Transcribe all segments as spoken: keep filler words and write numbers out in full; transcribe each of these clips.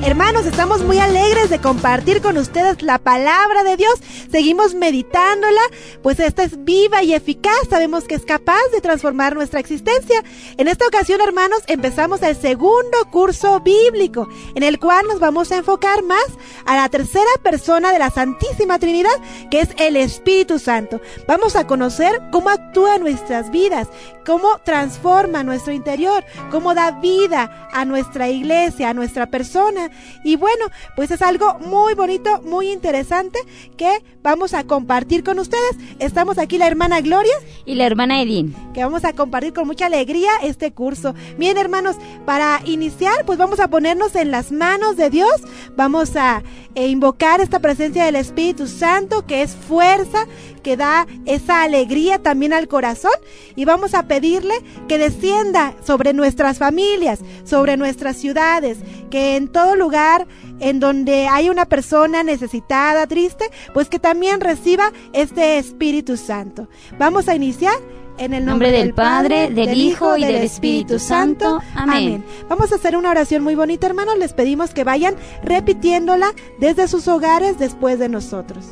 Hermanos, estamos muy alegres de compartir con ustedes la palabra de Dios. Seguimos meditándola, pues esta es viva y eficaz. Sabemos que es capaz de transformar nuestra existencia. En esta ocasión, hermanos, empezamos el segundo curso bíblico, en el cual nos vamos a enfocar más a la tercera persona de la Santísima Trinidad, que es el Espíritu Santo. Vamos a conocer cómo actúa en nuestras vidas, cómo transforma nuestro interior, cómo da vida a nuestra iglesia, a nuestra persona. Y bueno, pues es algo muy bonito, muy interesante que vamos a compartir con ustedes. Estamos aquí la hermana Gloria y la hermana Edín, que vamos a compartir con mucha alegría este curso. Bien, hermanos, para iniciar, pues vamos a ponernos en las manos de Dios. Vamos a eh, invocar esta presencia del Espíritu Santo, que es fuerza, que da esa alegría también al corazón, y vamos a pedirle que descienda sobre nuestras familias, sobre nuestras ciudades, que en todo lugar en donde hay una persona necesitada, triste, pues que también reciba este Espíritu Santo. Vamos a iniciar en el nombre, nombre del Padre, del, del Hijo y del Espíritu Santo. Amén. Amén. Vamos a hacer una oración muy bonita, hermanos. Les pedimos que vayan repitiéndola desde sus hogares después de nosotros.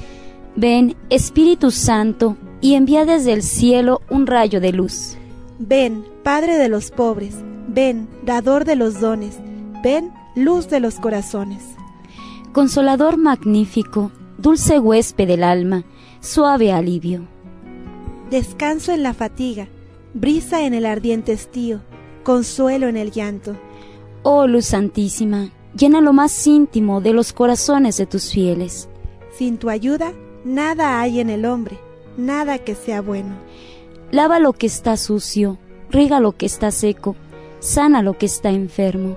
Ven, Espíritu Santo, y envía desde el cielo un rayo de luz. Ven, Padre de los pobres, ven, dador de los dones, ven, luz de los corazones. Consolador magnífico, dulce huésped del alma, suave alivio. Descanso en la fatiga, brisa en el ardiente estío, consuelo en el llanto. Oh luz santísima, llena lo más íntimo de los corazones de tus fieles. Sin tu ayuda, nada hay en el hombre, nada que sea bueno. Lava lo que está sucio, riega lo que está seco, sana lo que está enfermo.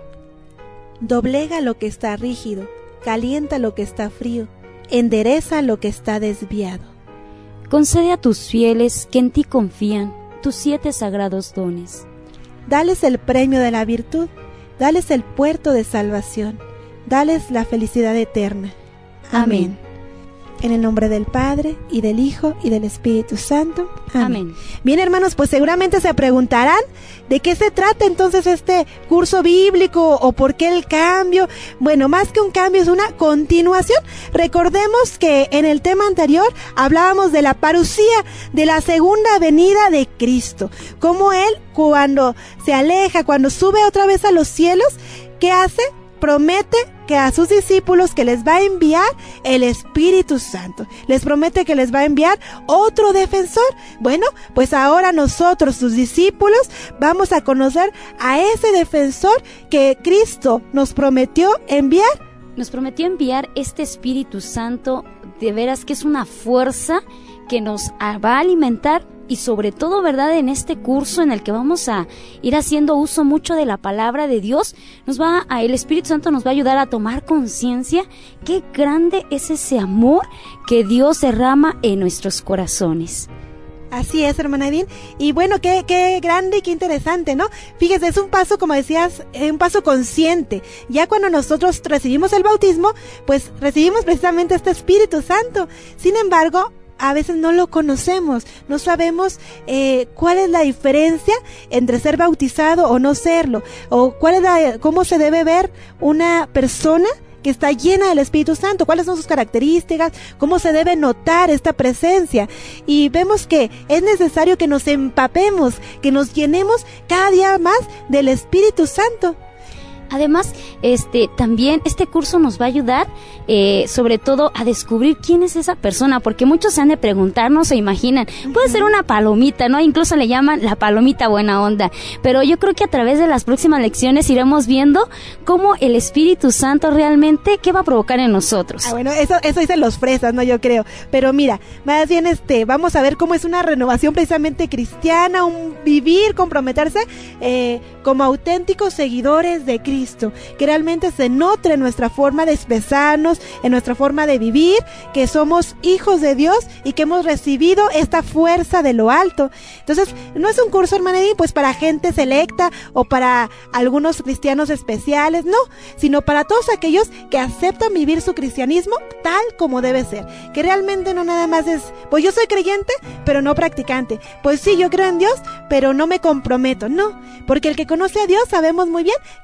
Doblega lo que está rígido, calienta lo que está frío, endereza lo que está desviado. Concede a tus fieles que en ti confían tus siete sagrados dones. Dales el premio de la virtud, dales el puerto de salvación, dales la felicidad eterna. Amén. Amén. En el nombre del Padre, y del Hijo, y del Espíritu Santo. Amén. Amén. Bien, hermanos, pues seguramente se preguntarán de qué se trata entonces este curso bíblico, o por qué el cambio. Bueno, más que un cambio, es una continuación. Recordemos que en el tema anterior hablábamos de la parusía, de la segunda venida de Cristo. Cómo Él, cuando se aleja, cuando sube otra vez a los cielos, ¿qué hace? Promete que a sus discípulos que les va a enviar el Espíritu Santo. Les promete que les va a enviar otro defensor. Bueno, pues ahora nosotros, sus discípulos, vamos a conocer a ese defensor que Cristo nos prometió enviar. Nos prometió enviar este Espíritu Santo, de veras que es una fuerza que nos va a alimentar. Y sobre todo, ¿verdad?, en este curso en el que vamos a ir haciendo uso mucho de la palabra de Dios, nos va a, el Espíritu Santo nos va a ayudar a tomar conciencia qué grande es ese amor que Dios derrama en nuestros corazones. Así es, hermana Edín. Y bueno, qué, qué grande y qué interesante, ¿no? Fíjese, es un paso, como decías, un paso consciente. Ya cuando nosotros recibimos el bautismo, pues recibimos precisamente este Espíritu Santo. Sin embargo, a veces no lo conocemos, no sabemos eh, cuál es la diferencia entre ser bautizado o no serlo, o cuál es la, cómo se debe ver una persona que está llena del Espíritu Santo, cuáles son sus características, cómo se debe notar esta presencia. Y vemos que es necesario que nos empapemos, que nos llenemos cada día más del Espíritu Santo. Además, este también este curso nos va a ayudar eh, sobre todo a descubrir quién es esa persona, porque muchos se han de preguntar, no se imaginan, puede ser una palomita, ¿no? Incluso le llaman la palomita buena onda, pero yo creo que a través de las próximas lecciones iremos viendo cómo el Espíritu Santo realmente, ¿qué va a provocar en nosotros? Ah, bueno, eso eso dicen los fresas, ¿no? Yo creo, pero mira, más bien este, vamos a ver cómo es una renovación precisamente cristiana, un vivir, comprometerse eh, como auténticos seguidores de Cristo. Cristo, que realmente se note en nuestra forma de expresarnos, en nuestra forma de vivir, que somos hijos de Dios y que hemos recibido esta fuerza de lo alto. Entonces, no es un curso, hermana Edith, pues para gente selecta o para algunos cristianos especiales, no, sino para todos aquellos que aceptan vivir su cristianismo tal como debe ser, que realmente no nada más es, pues yo soy creyente, pero no practicante, pues sí, yo creo en Dios, pero no me comprometo, no, porque el que conoce a Dios sabemos muy bien que no puede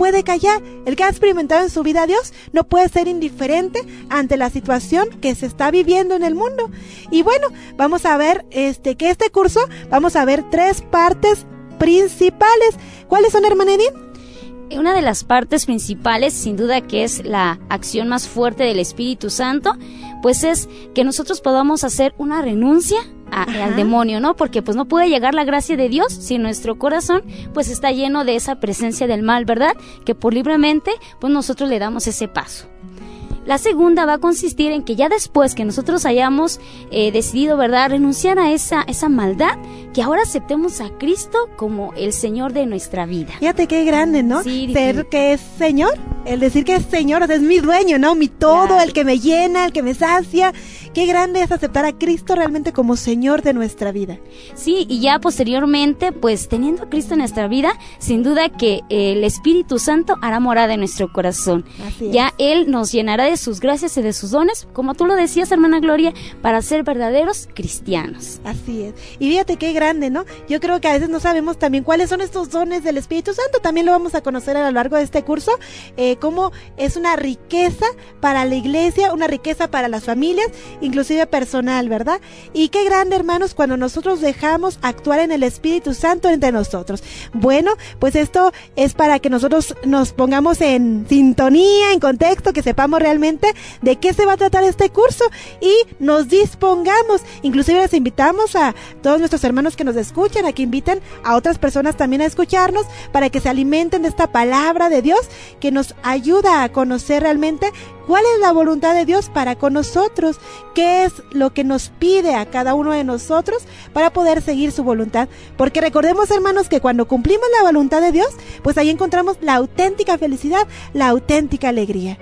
puede callar. El que ha experimentado en su vida a Dios no puede ser indiferente ante la situación que se está viviendo en el mundo. Y bueno, vamos a ver este que este curso, vamos a ver tres partes principales. ¿Cuáles son, hermana Edith? Una de las partes principales, sin duda que es la acción más fuerte del Espíritu Santo, pues es que nosotros podamos hacer una renuncia a, al demonio, ¿no? Porque pues no puede llegar la gracia de Dios si nuestro corazón pues está lleno de esa presencia del mal, ¿verdad? Que por libremente pues nosotros le damos ese paso. La segunda va a consistir en que ya después que nosotros hayamos eh, decidido, ¿verdad?, renunciar a esa, esa maldad, que ahora aceptemos a Cristo como el Señor de nuestra vida. Fíjate qué grande, ¿no? Sí, ser que es Señor, el decir que es Señor, o sea, es mi dueño, ¿no? Mi todo, claro. El que me llena, el que me sacia. Qué grande es aceptar a Cristo realmente como Señor de nuestra vida. Sí, y ya posteriormente, pues teniendo a Cristo en nuestra vida, sin duda que el Espíritu Santo hará morada en nuestro corazón. Así es. Ya Él nos llenará de sus gracias y de sus dones, como tú lo decías, hermana Gloria, para ser verdaderos cristianos. Así es. Y fíjate qué grande, ¿no? Yo creo que a veces no sabemos también cuáles son estos dones del Espíritu Santo. También lo vamos a conocer a lo largo de este curso, eh, cómo es una riqueza para la iglesia, una riqueza para las familias, inclusive personal, ¿verdad? Y qué grande, hermanos, cuando nosotros dejamos actuar en el Espíritu Santo entre nosotros. Bueno, pues esto es para que nosotros nos pongamos en sintonía, en contexto, que sepamos realmente de qué se va a tratar este curso y nos dispongamos. Inclusive les invitamos a todos nuestros hermanos que nos escuchan, a que inviten a otras personas también a escucharnos, para que se alimenten de esta palabra de Dios que nos ayuda a conocer realmente cuál es la voluntad de Dios para con nosotros, qué es lo que nos pide a cada uno de nosotros para poder seguir su voluntad. Porque recordemos, hermanos, que cuando cumplimos la voluntad de Dios, pues ahí encontramos la auténtica felicidad, la auténtica alegría.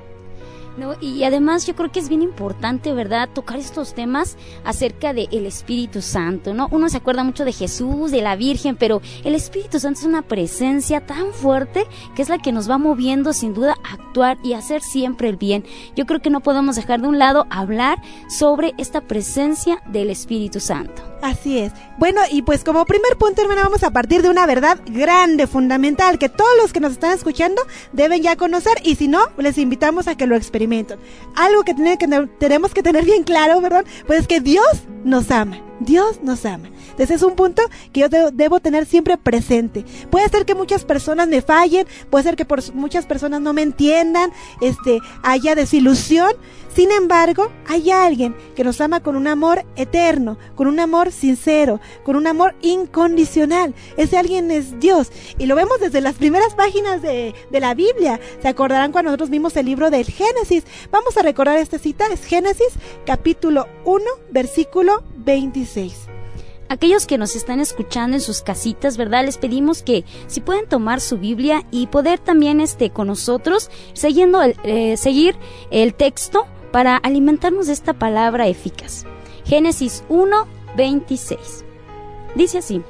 No, y además yo creo que es bien importante, ¿verdad?, tocar estos temas acerca del Espíritu Santo, ¿no? Uno se acuerda mucho de Jesús, de la Virgen, pero el Espíritu Santo es una presencia tan fuerte que es la que nos va moviendo sin duda a actuar y a hacer siempre el bien. Yo creo que no podemos dejar de un lado hablar sobre esta presencia del Espíritu Santo. Así es. Bueno, y pues como primer punto, hermana, vamos a partir de una verdad grande, fundamental, que todos los que nos están escuchando deben ya conocer, y si no, les invitamos a que lo experimenten. Algo que, tiene que tenemos que tener bien claro, ¿verdad? Pues es que Dios nos ama. Dios nos ama. Ese es un punto que yo de- debo tener siempre presente. Puede ser que muchas personas me fallen, puede ser que por muchas personas no me entiendan, este, haya desilusión. Sin embargo, hay alguien que nos ama con un amor eterno, con un amor sincero, con un amor incondicional. Ese alguien es Dios. Y lo vemos desde las primeras páginas de, de la Biblia. ¿Se acordarán cuando nosotros vimos el libro del Génesis? Vamos a recordar esta cita. Es Génesis, capítulo uno, versículo veintiséis. Aquellos que nos están escuchando en sus casitas, ¿verdad?, les pedimos que si pueden tomar su Biblia y poder también este con nosotros siguiendo el, eh, seguir el texto para alimentarnos de esta palabra eficaz. Génesis uno, veintiséis. Dice así: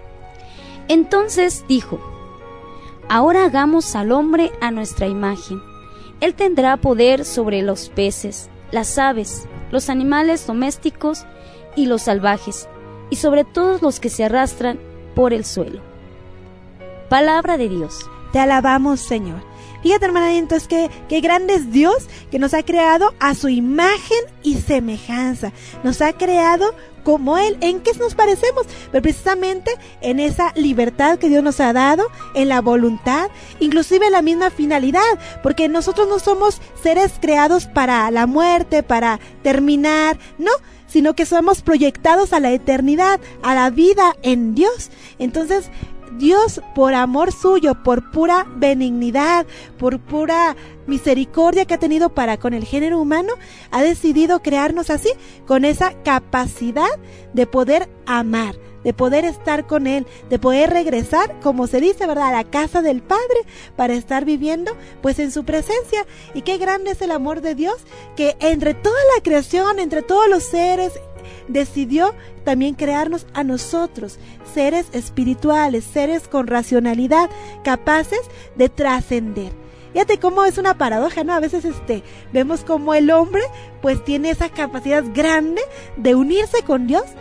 Entonces dijo: Ahora hagamos al hombre a nuestra imagen. Él tendrá poder sobre los peces, las aves, los animales domésticos y los salvajes, y sobre todos los que se arrastran por el suelo. Palabra de Dios. Te alabamos, Señor. Fíjate, hermana, entonces que qué grande es Dios, que nos ha creado a su imagen y semejanza. Nos ha creado como Él. ¿En qué nos parecemos? Pero precisamente en esa libertad que Dios nos ha dado, en la voluntad, inclusive en la misma finalidad, porque nosotros no somos seres creados para la muerte, para terminar, no, sino que somos proyectados a la eternidad, a la vida en Dios. Entonces, Dios, por amor suyo, por pura benignidad, por pura misericordia que ha tenido para con el género humano, ha decidido crearnos así, con esa capacidad de poder amar, de poder estar con Él, de poder regresar, como se dice, ¿verdad?, a la casa del Padre, para estar viviendo, pues, en su presencia. Y qué grande es el amor de Dios, que entre toda la creación, entre todos los seres, decidió también crearnos a nosotros, seres espirituales, seres con racionalidad, capaces de trascender. Fíjate cómo es una paradoja, ¿no? A veces este, vemos como el hombre pues tiene esa capacidad grande de unirse con Dios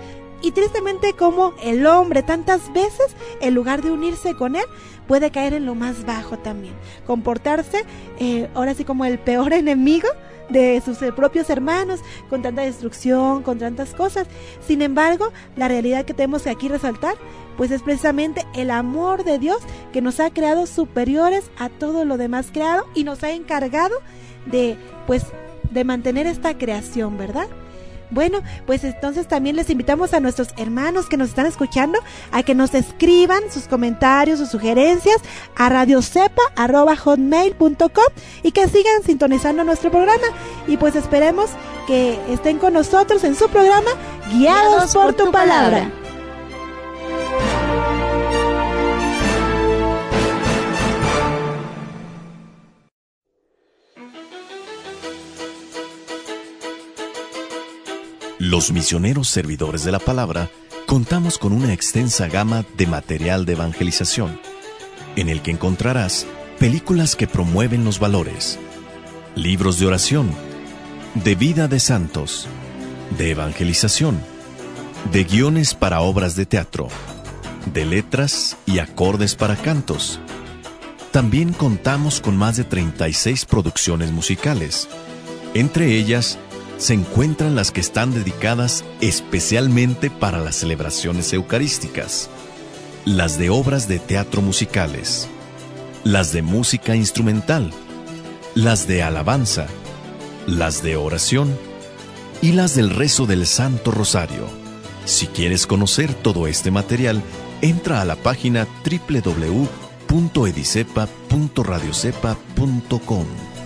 Y tristemente como el hombre tantas veces, en lugar de unirse con él, puede caer en lo más bajo también. Comportarse, eh, ahora sí como el peor enemigo de sus propios hermanos, con tanta destrucción, con tantas cosas. Sin embargo, la realidad que tenemos que aquí resaltar, pues es precisamente el amor de Dios que nos ha creado superiores a todo lo demás creado y nos ha encargado de, pues, de mantener esta creación, ¿verdad? Bueno, pues entonces también les invitamos a nuestros hermanos que nos están escuchando a que nos escriban sus comentarios, sus sugerencias a radiocepa arroba hotmail punto com y que sigan sintonizando nuestro programa. Y pues esperemos que estén con nosotros en su programa Guiados, Guiados por, por tu, tu palabra. palabra. Los misioneros servidores de la palabra contamos con una extensa gama de material de evangelización, en el que encontrarás películas que promueven los valores, libros de oración, de vida de santos, de evangelización, de guiones para obras de teatro, de letras y acordes para cantos. También contamos con más de treinta y seis producciones musicales. Entre ellas se encuentran las que están dedicadas especialmente para las celebraciones eucarísticas, las de obras de teatro musicales, las de música instrumental, las de alabanza, las de oración y las del rezo del Santo Rosario. Si quieres conocer todo este material, entra a la página doble u doble u doble u punto edicepa punto radiocepa punto com.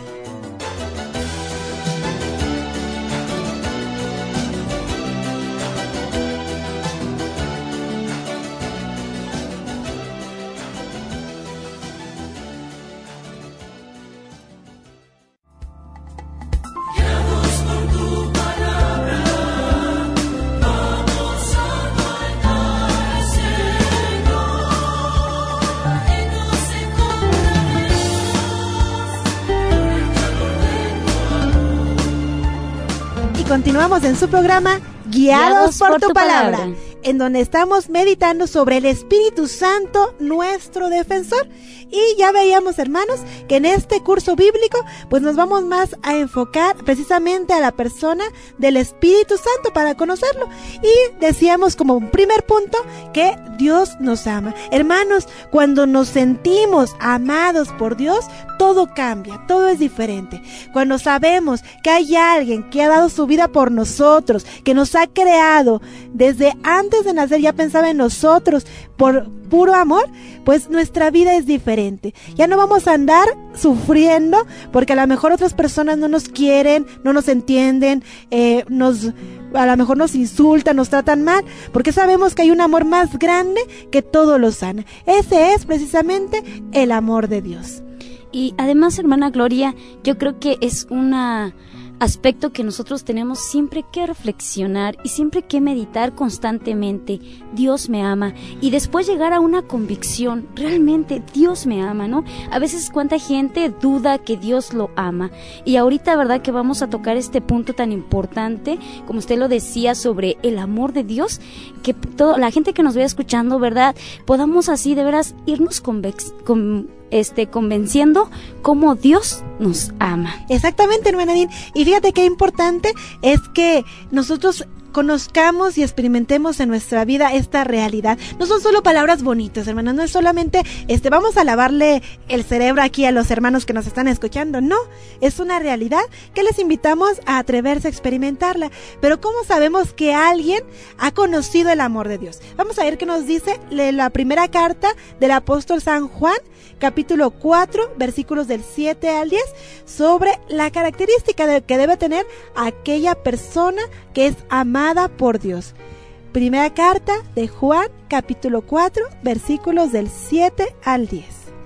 Continuamos en su programa Guiados, Guiados por, por tu, tu palabra, palabra, en donde estamos meditando sobre el Espíritu Santo, nuestro defensor. Y ya veíamos, hermanos, que en este curso bíblico pues nos vamos más a enfocar precisamente a la persona del Espíritu Santo para conocerlo. Y decíamos como un primer punto que Dios nos ama. Hermanos, cuando nos sentimos amados por Dios, todo cambia, todo es diferente. Cuando sabemos que hay alguien que ha dado su vida por nosotros, que nos ha creado desde antes de nacer, ya pensaba en nosotros por puro amor, pues nuestra vida es diferente. Ya no vamos a andar sufriendo porque a lo mejor otras personas no nos quieren, no nos entienden, eh, nos a lo mejor nos insultan, nos tratan mal, porque sabemos que hay un amor más grande que todo lo sana. Ese es precisamente el amor de Dios. Y además, hermana Gloria, yo creo que es una aspecto que nosotros tenemos siempre que reflexionar y siempre que meditar constantemente. Dios me ama, y después llegar a una convicción, realmente Dios me ama, ¿no? A veces cuánta gente duda que Dios lo ama, y ahorita, verdad, que vamos a tocar este punto tan importante, como usted lo decía, sobre el amor de Dios, que toda la gente que nos vaya escuchando, verdad, podamos así de veras irnos convex, con Este, convenciendo cómo Dios nos ama. Exactamente, hermana Nadine. Y fíjate qué importante es que nosotros conozcamos y experimentemos en nuestra vida esta realidad. No son solo palabras bonitas, hermanos, no es solamente este vamos a lavarle el cerebro aquí a los hermanos que nos están escuchando, no, es una realidad que les invitamos a atreverse a experimentarla. Pero ¿cómo sabemos que alguien ha conocido el amor de Dios? Vamos a ver qué nos dice la primera carta del apóstol San Juan, capítulo cuatro, versículos del siete al diez, sobre la característica de que debe tener aquella persona que es amada por Dios. Primera carta de Juan, capítulo cuatro, versículos del siete al diez.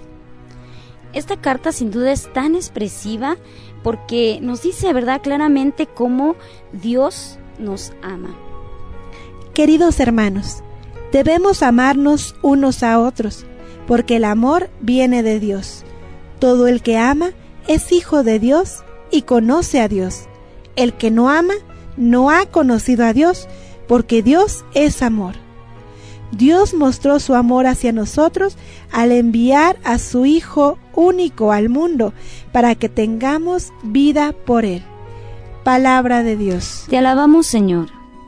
Esta carta sin duda es tan expresiva porque nos dice, verdad, claramente cómo Dios nos ama. Queridos hermanos, debemos amarnos unos a otros, porque el amor viene de Dios. Todo el que ama es hijo de Dios y conoce a Dios. El que no ama no ha conocido a Dios, porque Dios es amor. Dios mostró su amor hacia nosotros al enviar a su Hijo único al mundo para que tengamos vida por Él. Palabra de Dios. Te alabamos, Señor.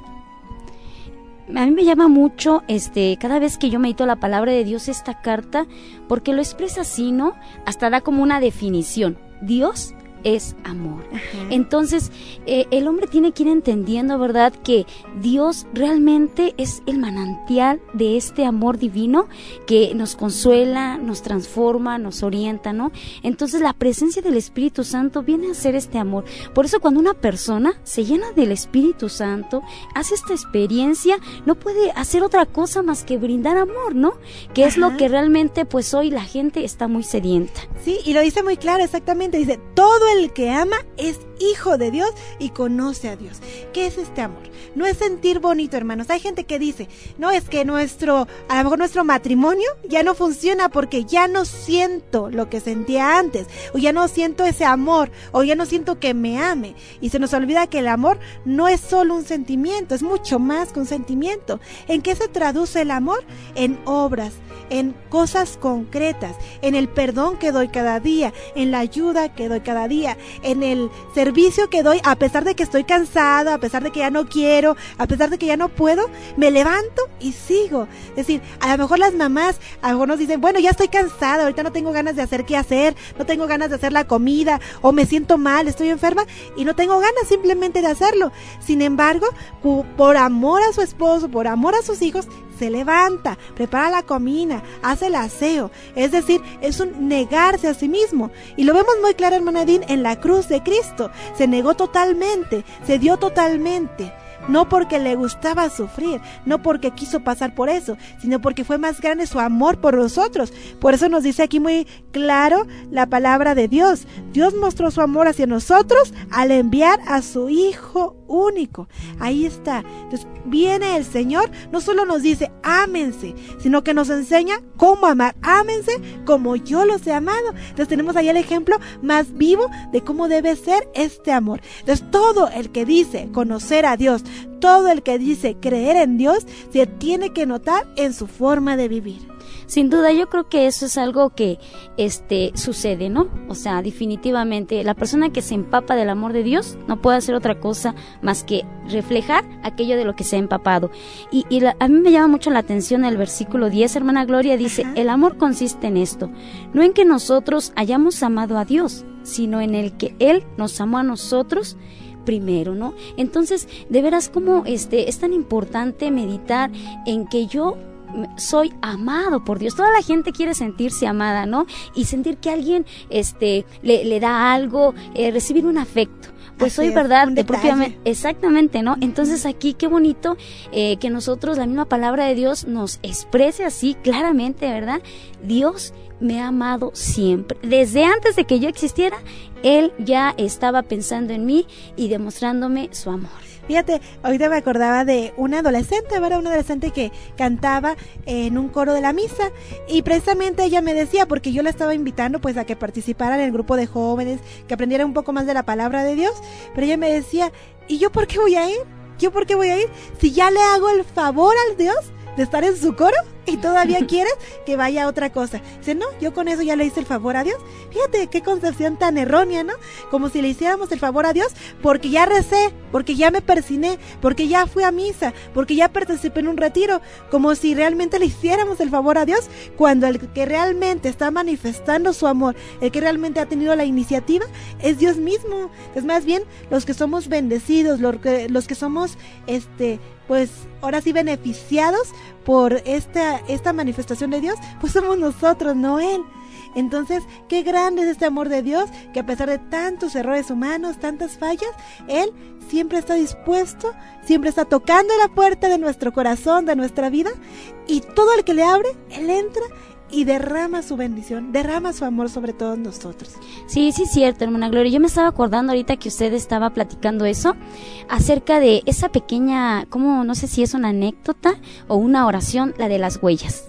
A mí me llama mucho, este, cada vez que yo medito la palabra de Dios, esta carta, porque lo expresa así, ¿no? Hasta da como una definición. Dios es amor. Ajá. Entonces, eh, el hombre tiene que ir entendiendo, ¿verdad?, que Dios realmente es el manantial de este amor divino que nos consuela, nos transforma, nos orienta, ¿no? Entonces, la presencia del Espíritu Santo viene a ser este amor. Por eso, cuando una persona se llena del Espíritu Santo, hace esta experiencia, no puede hacer otra cosa más que brindar amor, ¿no? Que Ajá. es lo que realmente, pues, hoy la gente está muy sedienta. Sí, y lo dice muy claro, exactamente, dice, todo el que ama es hijo de Dios y conoce a Dios. ¿Qué es este amor? No es sentir bonito, hermanos. Hay gente que dice, no, es que nuestro, a lo mejor nuestro matrimonio ya no funciona porque ya no siento lo que sentía antes, o ya no siento ese amor, o ya no siento que me ame. Y se nos olvida que el amor no es solo un sentimiento, es mucho más que un sentimiento. ¿En qué se traduce el amor? En obras, en cosas concretas, en el perdón que doy cada día, en la ayuda que doy cada día, en el servicio que doy, a pesar de que estoy cansado, a pesar de que ya no quiero, a pesar de que ya no puedo, me levanto y sigo. Es decir, a lo mejor las mamás, a lo mejor nos dicen, bueno, ya estoy cansada, ahorita no tengo ganas de hacer qué hacer, no tengo ganas de hacer la comida, o me siento mal, estoy enferma, y no tengo ganas simplemente de hacerlo. Sin embargo, por amor a su esposo, por amor a sus hijos, se levanta, prepara la comida, hace el aseo. Es decir, es un negarse a sí mismo. Y lo vemos muy claro, hermana Edith, en la cruz de Cristo. Se negó totalmente, se dio totalmente. No porque le gustaba sufrir, no porque quiso pasar por eso, sino porque fue más grande su amor por nosotros. Por eso nos dice aquí muy claro la palabra de Dios. Dios mostró su amor hacia nosotros al enviar a su Hijo único. Ahí está. Entonces viene el Señor, no solo nos dice ámense, sino que nos enseña cómo amar. Ámense como yo los he amado. Entonces tenemos ahí el ejemplo más vivo de cómo debe ser este amor. Entonces todo el que dice conocer a Dios, todo el que dice creer en Dios, se tiene que notar en su forma de vivir. Sin duda, yo creo que eso es algo que este sucede, ¿no? O sea, definitivamente, la persona que se empapa del amor de Dios no puede hacer otra cosa más que reflejar aquello de lo que se ha empapado. Y, y la, a mí me llama mucho la atención el versículo diez, hermana Gloria, dice, Ajá. el amor consiste en esto, no en que nosotros hayamos amado a Dios, sino en el que Él nos amó a nosotros primero, ¿no? Entonces, de veras, como este, es tan importante meditar en que yo soy amado por Dios. Toda la gente quiere sentirse amada, ¿no? Y sentir que alguien este, le, le da algo, eh, recibir un afecto. Pues soy, ¿verdad? De propiamente, exactamente, ¿no? Entonces aquí qué bonito eh, que nosotros, la misma palabra de Dios nos exprese así claramente, ¿verdad? Dios me ha amado siempre. Desde antes de que yo existiera, Él ya estaba pensando en mí y demostrándome su amor. Fíjate, ahorita me acordaba de una adolescente, ¿verdad? Una adolescente que cantaba en un coro de la misa y precisamente ella me decía, porque yo la estaba invitando pues a que participara en el grupo de jóvenes, que aprendiera un poco más de la palabra de Dios, pero ella me decía, ¿y yo por qué voy a ir? ¿Yo por qué voy a ir? Si ya le hago el favor al Dios de estar en su coro y todavía quieres que vaya a otra cosa. Dice, no, yo con eso ya le hice el favor a Dios. Fíjate qué concepción tan errónea, ¿no? Como si le hiciéramos el favor a Dios porque ya recé, porque ya me persiné, porque ya fui a misa, porque ya participé en un retiro, como si realmente le hiciéramos el favor a Dios, cuando el que realmente está manifestando su amor, el que realmente ha tenido la iniciativa, es Dios mismo. Es más bien los que somos bendecidos, los que, los que somos, este, pues, ahora sí beneficiados por esta, esta manifestación de Dios, pues somos nosotros, no Él. Entonces, qué grande es este amor de Dios, que a pesar de tantos errores humanos, tantas fallas, Él siempre está dispuesto, siempre está tocando la puerta de nuestro corazón, de nuestra vida, y todo el que le abre, Él entra y derrama su bendición, derrama su amor sobre todos nosotros. Sí, sí es cierto, hermana Gloria. Yo me estaba acordando ahorita que usted estaba platicando eso, acerca de esa pequeña, como no sé si es una anécdota o una oración, la de las huellas.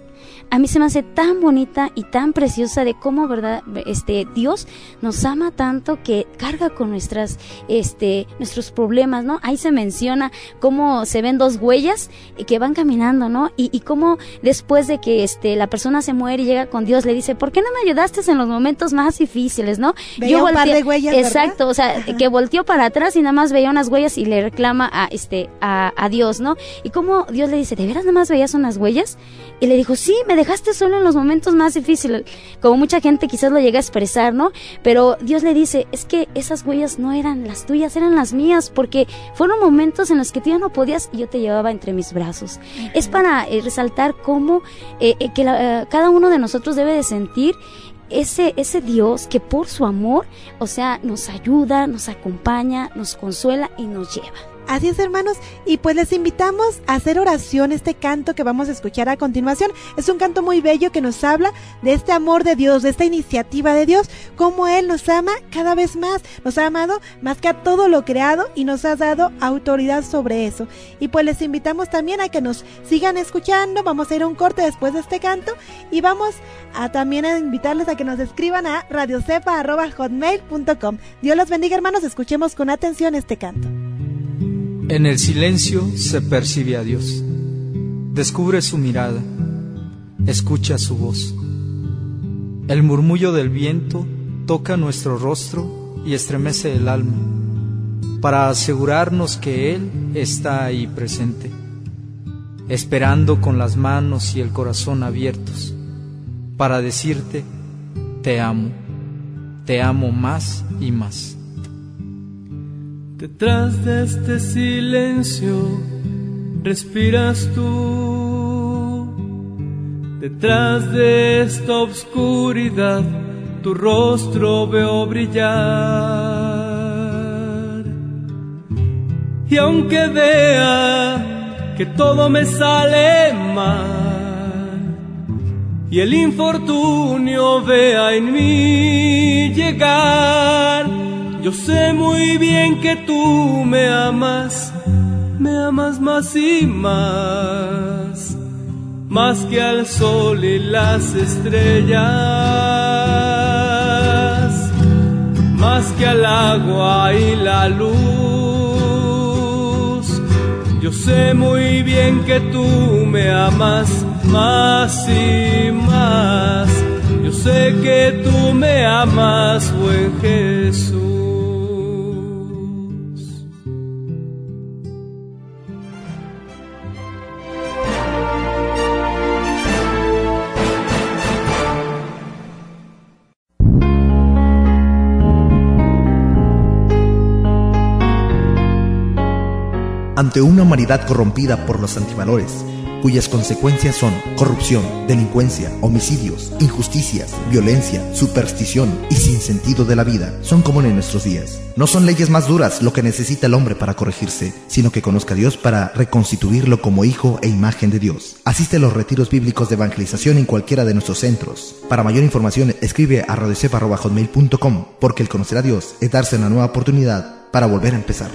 a mí se me hace tan bonita y tan preciosa de cómo, verdad, este Dios nos ama tanto que carga con nuestras, este, nuestros problemas, ¿no? Ahí se menciona cómo se ven dos huellas que van caminando, ¿no? Y, y cómo después de que este la persona se muere y llega con Dios, le dice, ¿por qué no me ayudaste en los momentos más difíciles, no? Veía Yo un volteé, par de huellas, exacto, ¿verdad? O sea, Ajá. que volteó para atrás y nada más veía unas huellas y le reclama a este a, a Dios, ¿no? Y cómo Dios le dice, ¿de veras nada más veías unas huellas? Y le dijo, sí, me dejaste solo en los momentos más difíciles, como mucha gente quizás lo llega a expresar, ¿no? Pero Dios le dice, es que esas huellas no eran las tuyas, eran las mías, porque fueron momentos en los que tú ya no podías y yo te llevaba entre mis brazos. Uh-huh. Es para eh, resaltar cómo eh, eh, que la, eh, cada uno de nosotros debe de sentir ese ese Dios que por su amor, o sea, nos ayuda, nos acompaña, nos consuela y nos lleva. Así es, hermanos, y pues les invitamos a hacer oración. Este canto que vamos a escuchar a continuación es un canto muy bello que nos habla de este amor de Dios, de esta iniciativa de Dios, cómo Él nos ama cada vez más, nos ha amado más que a todo lo creado y nos ha dado autoridad sobre eso. Y pues les invitamos también a que nos sigan escuchando. Vamos a ir a un corte después de este canto y vamos a también a invitarles a que nos escriban a radiocepa arroba hotmail punto com. Dios los bendiga, hermanos, escuchemos con atención este canto. En el silencio se percibe a Dios, descubre su mirada, escucha su voz. El murmullo del viento toca nuestro rostro y estremece el alma, para asegurarnos que Él está ahí presente, esperando con las manos y el corazón abiertos, para decirte, te amo, te amo más y más. Detrás de este silencio respiras tú, detrás de esta oscuridad tu rostro veo brillar. Y aunque vea que todo me sale mal y el infortunio vea en mí llegar, yo sé muy bien que tú me amas, me amas más y más, más que al sol y las estrellas, más que al agua y la luz. Yo sé muy bien que tú me amas más y más, yo sé que tú me amas, buen Jesús. Ante una humanidad corrompida por los antivalores, cuyas consecuencias son corrupción, delincuencia, homicidios, injusticias, violencia, superstición y sinsentido de la vida, son comunes en nuestros días. No son leyes más duras lo que necesita el hombre para corregirse, sino que conozca a Dios para reconstituirlo como hijo e imagen de Dios. Asiste a los retiros bíblicos de evangelización en cualquiera de nuestros centros. Para mayor información, escribe a radiocepa arroba hotmail punto com, porque el conocer a Dios es darse una nueva oportunidad para volver a empezar.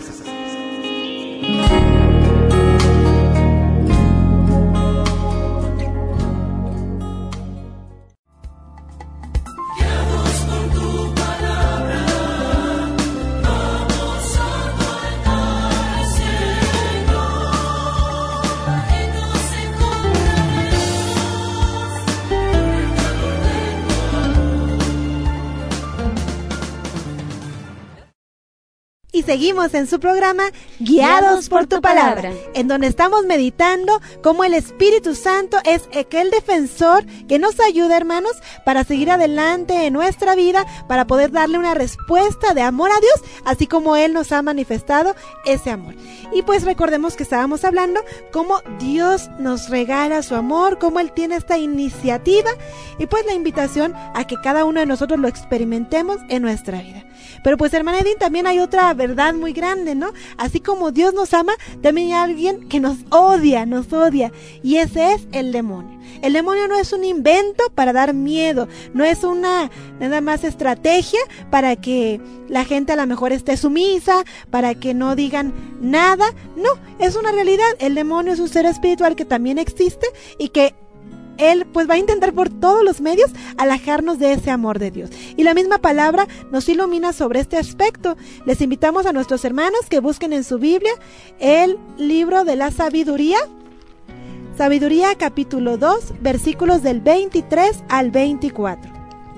Y seguimos en su programa Guiados por tu palabra, en donde estamos meditando cómo el Espíritu Santo es aquel defensor que nos ayuda, hermanos, para seguir adelante en nuestra vida, para poder darle una respuesta de amor a Dios, así como Él nos ha manifestado ese amor. Y pues recordemos que estábamos hablando cómo Dios nos regala su amor, cómo Él tiene esta iniciativa, y pues la invitación a que cada uno de nosotros lo experimentemos en nuestra vida. Pero pues, hermana Edith, también hay otra verdad muy grande, ¿no? Así como Dios nos ama, también hay alguien que nos odia, nos odia, y ese es el demonio. El demonio no es un invento para dar miedo, no es una nada más estrategia para que la gente a lo mejor esté sumisa, para que no digan nada. No, es una realidad. El demonio es un ser espiritual que también existe y que él pues va a intentar por todos los medios alejarnos de ese amor de Dios. Y la misma palabra nos ilumina sobre este aspecto. Les invitamos a nuestros hermanos que busquen en su Biblia el libro de la sabiduría, Sabiduría capítulo dos, versículos del veintitrés al veinticuatro.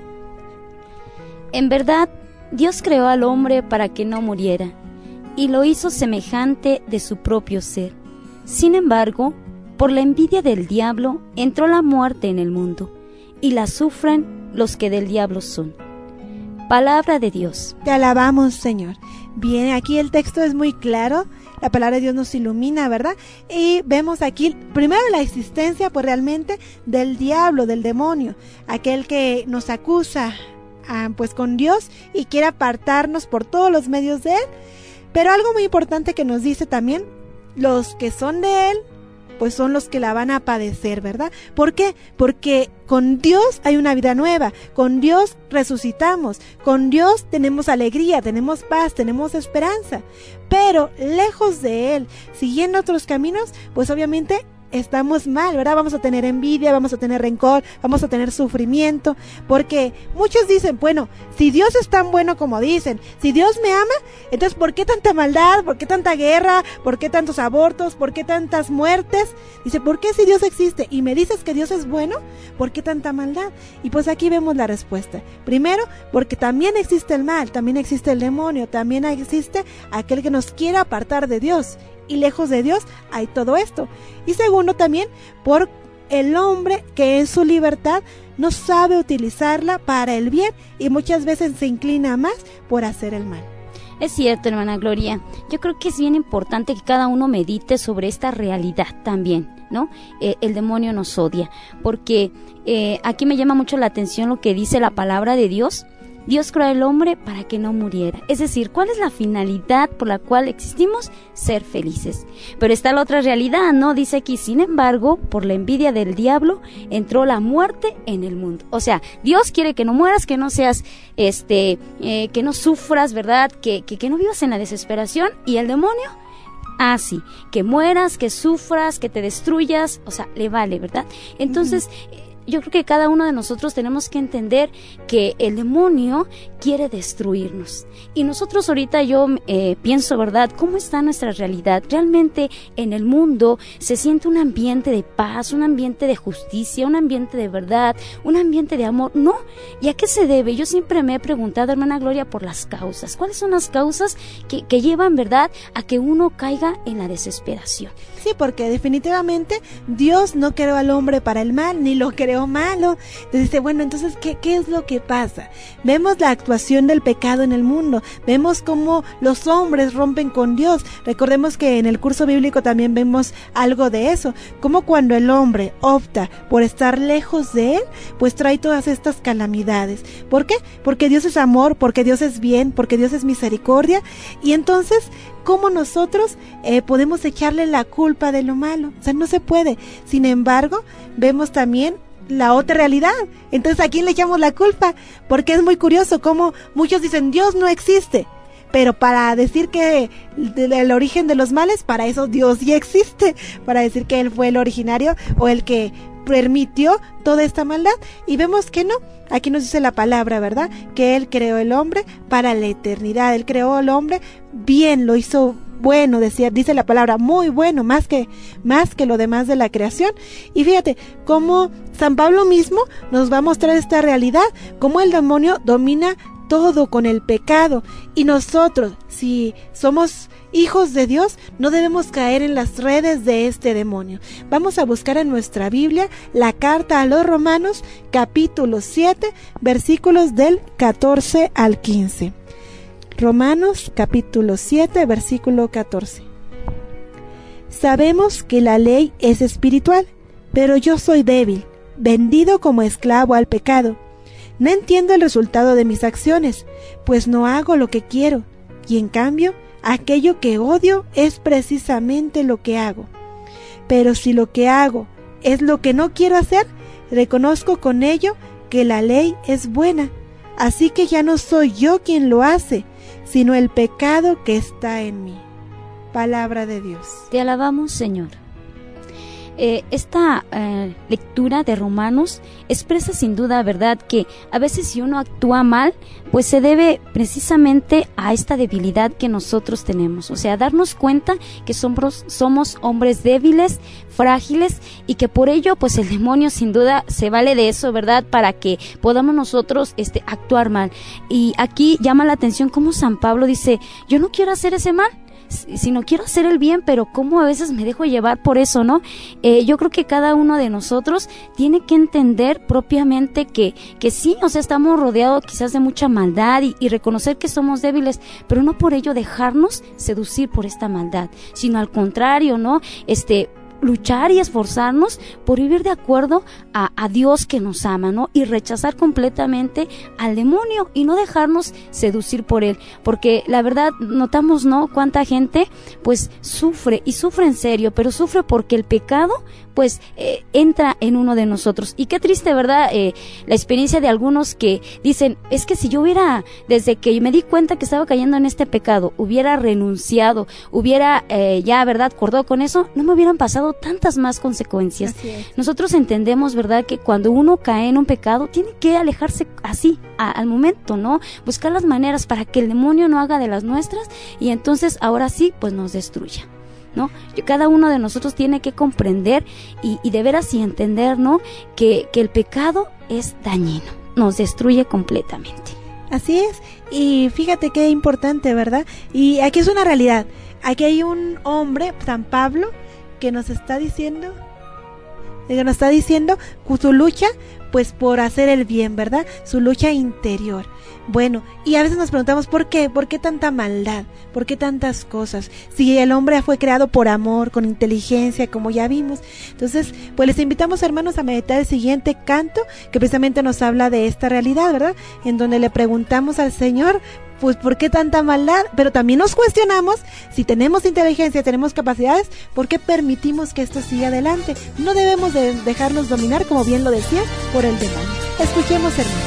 En verdad, Dios creó al hombre para que no muriera, y lo hizo semejante de su propio ser. Sin embargo, por la envidia del diablo entró la muerte en el mundo, y la sufren los que del diablo son. Palabra de Dios. Te alabamos, Señor. Bien, aquí el texto es muy claro. La palabra de Dios nos ilumina, ¿verdad? Y vemos aquí primero la existencia pues realmente del diablo, del demonio, aquel que nos acusa ah, pues con Dios y quiere apartarnos por todos los medios de él. Pero algo muy importante que nos dice también, los que son de él pues son los que la van a padecer, ¿verdad? ¿Por qué? Porque con Dios hay una vida nueva, con Dios resucitamos, con Dios tenemos alegría, tenemos paz, tenemos esperanza, pero lejos de Él, siguiendo otros caminos, pues obviamente estamos mal, ¿verdad? Vamos a tener envidia, vamos a tener rencor, vamos a tener sufrimiento, porque muchos dicen, bueno, si Dios es tan bueno como dicen, si Dios me ama, entonces ¿por qué tanta maldad? ¿Por qué tanta guerra? ¿Por qué tantos abortos? ¿Por qué tantas muertes? Dice, ¿por qué si Dios existe y me dices que Dios es bueno? ¿Por qué tanta maldad? Y pues aquí vemos la respuesta. Primero, porque también existe el mal, también existe el demonio, también existe aquel que nos quiere apartar de Dios. Y lejos de Dios hay todo esto. Y segundo también por el hombre que en su libertad no sabe utilizarla para el bien y muchas veces se inclina más por hacer el mal. Es cierto, hermana Gloria. Yo creo que es bien importante que cada uno medite sobre esta realidad también, ¿no? Eh, el demonio nos odia, porque eh, aquí me llama mucho la atención lo que dice la palabra de Dios. Dios creó al hombre para que no muriera. Es decir, ¿cuál es la finalidad por la cual existimos? Ser felices. Pero está la otra realidad, ¿no? Dice aquí, sin embargo, por la envidia del diablo, entró la muerte en el mundo. O sea, Dios quiere que no mueras, que no seas, este, eh, que no sufras, ¿verdad? Que, que, que no vivas en la desesperación. Y el demonio, ah, sí, que mueras, que sufras, que te destruyas. O sea, le vale, ¿verdad? Entonces, uh-huh. Yo creo que cada uno de nosotros tenemos que entender que el demonio quiere destruirnos. Y nosotros ahorita yo eh, pienso, ¿verdad? ¿Cómo está nuestra realidad? Realmente en el mundo se siente un ambiente de paz, un ambiente de justicia, un ambiente de verdad, un ambiente de amor. No. ¿Y a qué se debe? Yo siempre me he preguntado, hermana Gloria, por las causas. ¿Cuáles son las causas que, que llevan, verdad, a que uno caiga en la desesperación? Sí, porque definitivamente Dios no creó al hombre para el mal, ni lo creó malo. Entonces dice, bueno, entonces ¿qué, qué es lo que pasa? Vemos la actuación del pecado en el mundo, vemos cómo los hombres rompen con Dios. Recordemos que en el curso bíblico también vemos algo de eso, como cuando el hombre opta por estar lejos de él, pues trae todas estas calamidades. ¿Por qué? Porque Dios es amor, porque Dios es bien, porque Dios es misericordia, y entonces ¿cómo nosotros eh, podemos echarle la culpa de lo malo? O sea, no se puede. Sin embargo, vemos también la otra realidad. Entonces, ¿a quién le echamos la culpa? Porque es muy curioso cómo muchos dicen, Dios no existe. Pero para decir que el, el origen de los males, para eso Dios ya existe. Para decir que Él fue el originario o el que permitió toda esta maldad. Y vemos que no. Aquí nos dice la palabra, ¿verdad? Que Él creó el hombre para la eternidad. Él creó al hombre bien, lo hizo bueno, decía, dice la palabra, muy bueno, más que, más que lo demás de la creación. Y fíjate, cómo San Pablo mismo nos va a mostrar esta realidad, cómo el demonio domina todo con el pecado. Y nosotros, si somos hijos de Dios, no debemos caer en las redes de este demonio. Vamos a buscar en nuestra Biblia la carta a los Romanos, capítulo siete, versículos del catorce al quince. Romanos, capítulo siete, versículo catorce. Sabemos que la ley es espiritual, pero yo soy débil, vendido como esclavo al pecado. No entiendo el resultado de mis acciones, pues no hago lo que quiero, y en cambio, aquello que odio es precisamente lo que hago. Pero si lo que hago es lo que no quiero hacer, reconozco con ello que la ley es buena. Así que ya no soy yo quien lo hace, sino el pecado que está en mí. Palabra de Dios. Te alabamos, Señor. eh, esta eh, lectura de Romanos expresa sin duda, verdad, que a veces si uno actúa mal, pues se debe precisamente a esta debilidad que nosotros tenemos, o sea, darnos cuenta que somos, somos hombres débiles, frágiles, y que por ello pues el demonio sin duda se vale de eso, ¿verdad?, para que podamos nosotros este, actuar mal. Y aquí llama la atención cómo San Pablo dice, yo no quiero hacer ese mal, sino quiero hacer el bien, pero cómo a veces me dejo llevar por eso, ¿no? Eh, yo creo que cada uno de nosotros tiene que entender propiamente que, que sí, o sea, estamos rodeados quizás de mucha maldad y, y reconocer que somos débiles, pero no por ello dejarnos seducir por esta maldad, sino al contrario, ¿no? Este... luchar y esforzarnos por vivir de acuerdo a, a Dios que nos ama, ¿no? Y rechazar completamente al demonio y no dejarnos seducir por él, porque la verdad notamos, ¿no?, cuánta gente pues sufre y sufre en serio, pero sufre porque el pecado pues eh, entra en uno de nosotros. Y qué triste, ¿verdad? Eh, la experiencia de algunos que dicen, es que si yo hubiera, desde que me di cuenta que estaba cayendo en este pecado, hubiera renunciado, hubiera eh, ya, ¿verdad?, acordado con eso, no me hubieran pasado tantas más consecuencias. Nosotros entendemos, ¿verdad?, que cuando uno cae en un pecado, tiene que alejarse así, a, al momento, ¿no? Buscar las maneras para que el demonio no haga de las nuestras y entonces ahora sí, pues nos destruya, ¿no? Cada uno de nosotros tiene que comprender y, y de veras y entender, ¿no?, que, que el pecado es dañino, nos destruye completamente. Así es, y fíjate qué importante, ¿verdad? Y aquí es una realidad, aquí hay un hombre, San Pablo, que nos está diciendo, que nos está diciendo su lucha, pues por hacer el bien, ¿verdad? Su lucha interior. Bueno, y a veces nos preguntamos ¿por qué? ¿Por qué tanta maldad? ¿Por qué tantas cosas? Si el hombre fue creado por amor, con inteligencia, como ya vimos. Entonces, pues les invitamos, hermanos, a meditar el siguiente canto, que precisamente nos habla de esta realidad, ¿verdad? En donde le preguntamos al Señor, pues ¿por qué tanta maldad? Pero también nos cuestionamos, si tenemos inteligencia, tenemos capacidades, ¿por qué permitimos que esto siga adelante? No debemos de dejarnos dominar, como bien lo decía, por el demonio. Escuchemos, hermanos.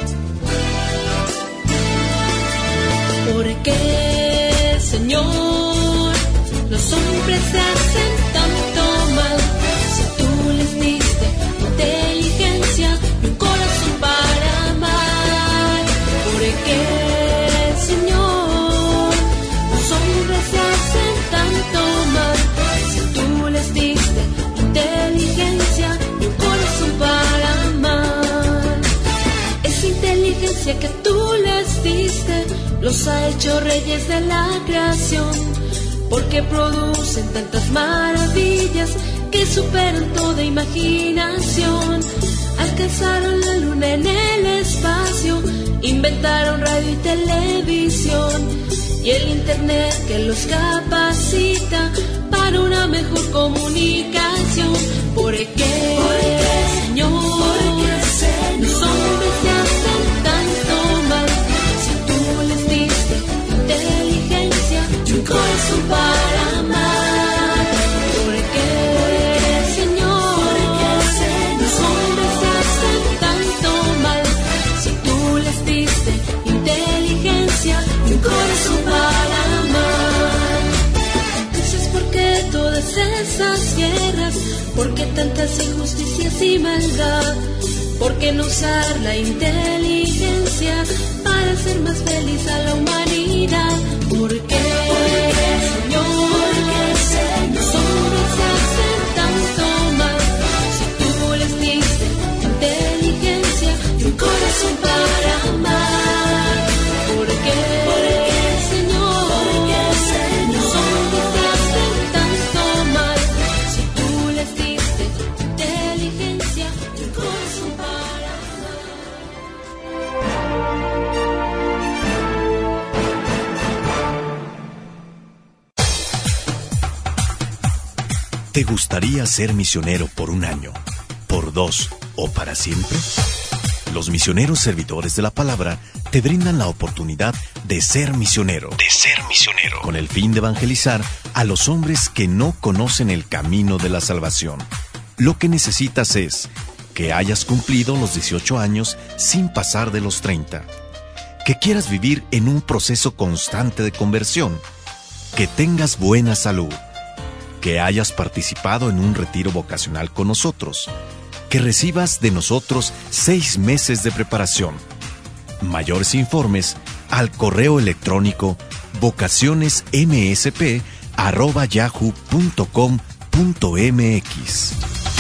¿Por qué, Señor, los hombres se hacen tanto mal? Si tú les diste inteligencia y un corazón para amar. ¿Por qué, Señor, los hombres se hacen tanto mal? Si tú les diste inteligencia y un corazón para amar. Esa inteligencia que tú les diste los ha hecho reyes de la creación, porque producen tantas maravillas que superan toda imaginación. Alcanzaron la luna en el espacio, inventaron radio y televisión, y el internet que los capacita para una mejor comunicación. ¿Por qué, ¿Por qué Señor? ¿Por qué, Señor? Los hombres se hacen tanto mal? Un corazón para amar. ¿Por qué, Señor? Los hombres se hacen tanto mal? Si tú les diste inteligencia y un corazón para amar. Entonces, ¿por qué todas esas guerras? ¿Por qué tantas injusticias y maldad? ¿Por qué no usar la inteligencia para hacer más feliz a la humanidad? ¿Por qué, Señor? Los hombres se hacen tanto mal? Si tú les diste inteligencia y un corazón para amar. ¿Por qué, Señor? Los hombres se hacen tanto mal? Si tú les diste inteligencia y un corazón para amar. ¿Te gustaría ser misionero por un año, por dos o para siempre? Los misioneros servidores de la palabra te brindan la oportunidad de ser misionero, de ser misionero, con el fin de evangelizar a los hombres que no conocen el camino de la salvación. Lo que necesitas es que hayas cumplido los dieciocho años sin pasar de los treinta, que quieras vivir en un proceso constante de conversión, que tengas buena salud, que hayas participado en un retiro vocacional con nosotros, que recibas de nosotros seis meses de preparación. Mayores informes al correo electrónico vocacionesmsp arroba yahoo punto com punto mx.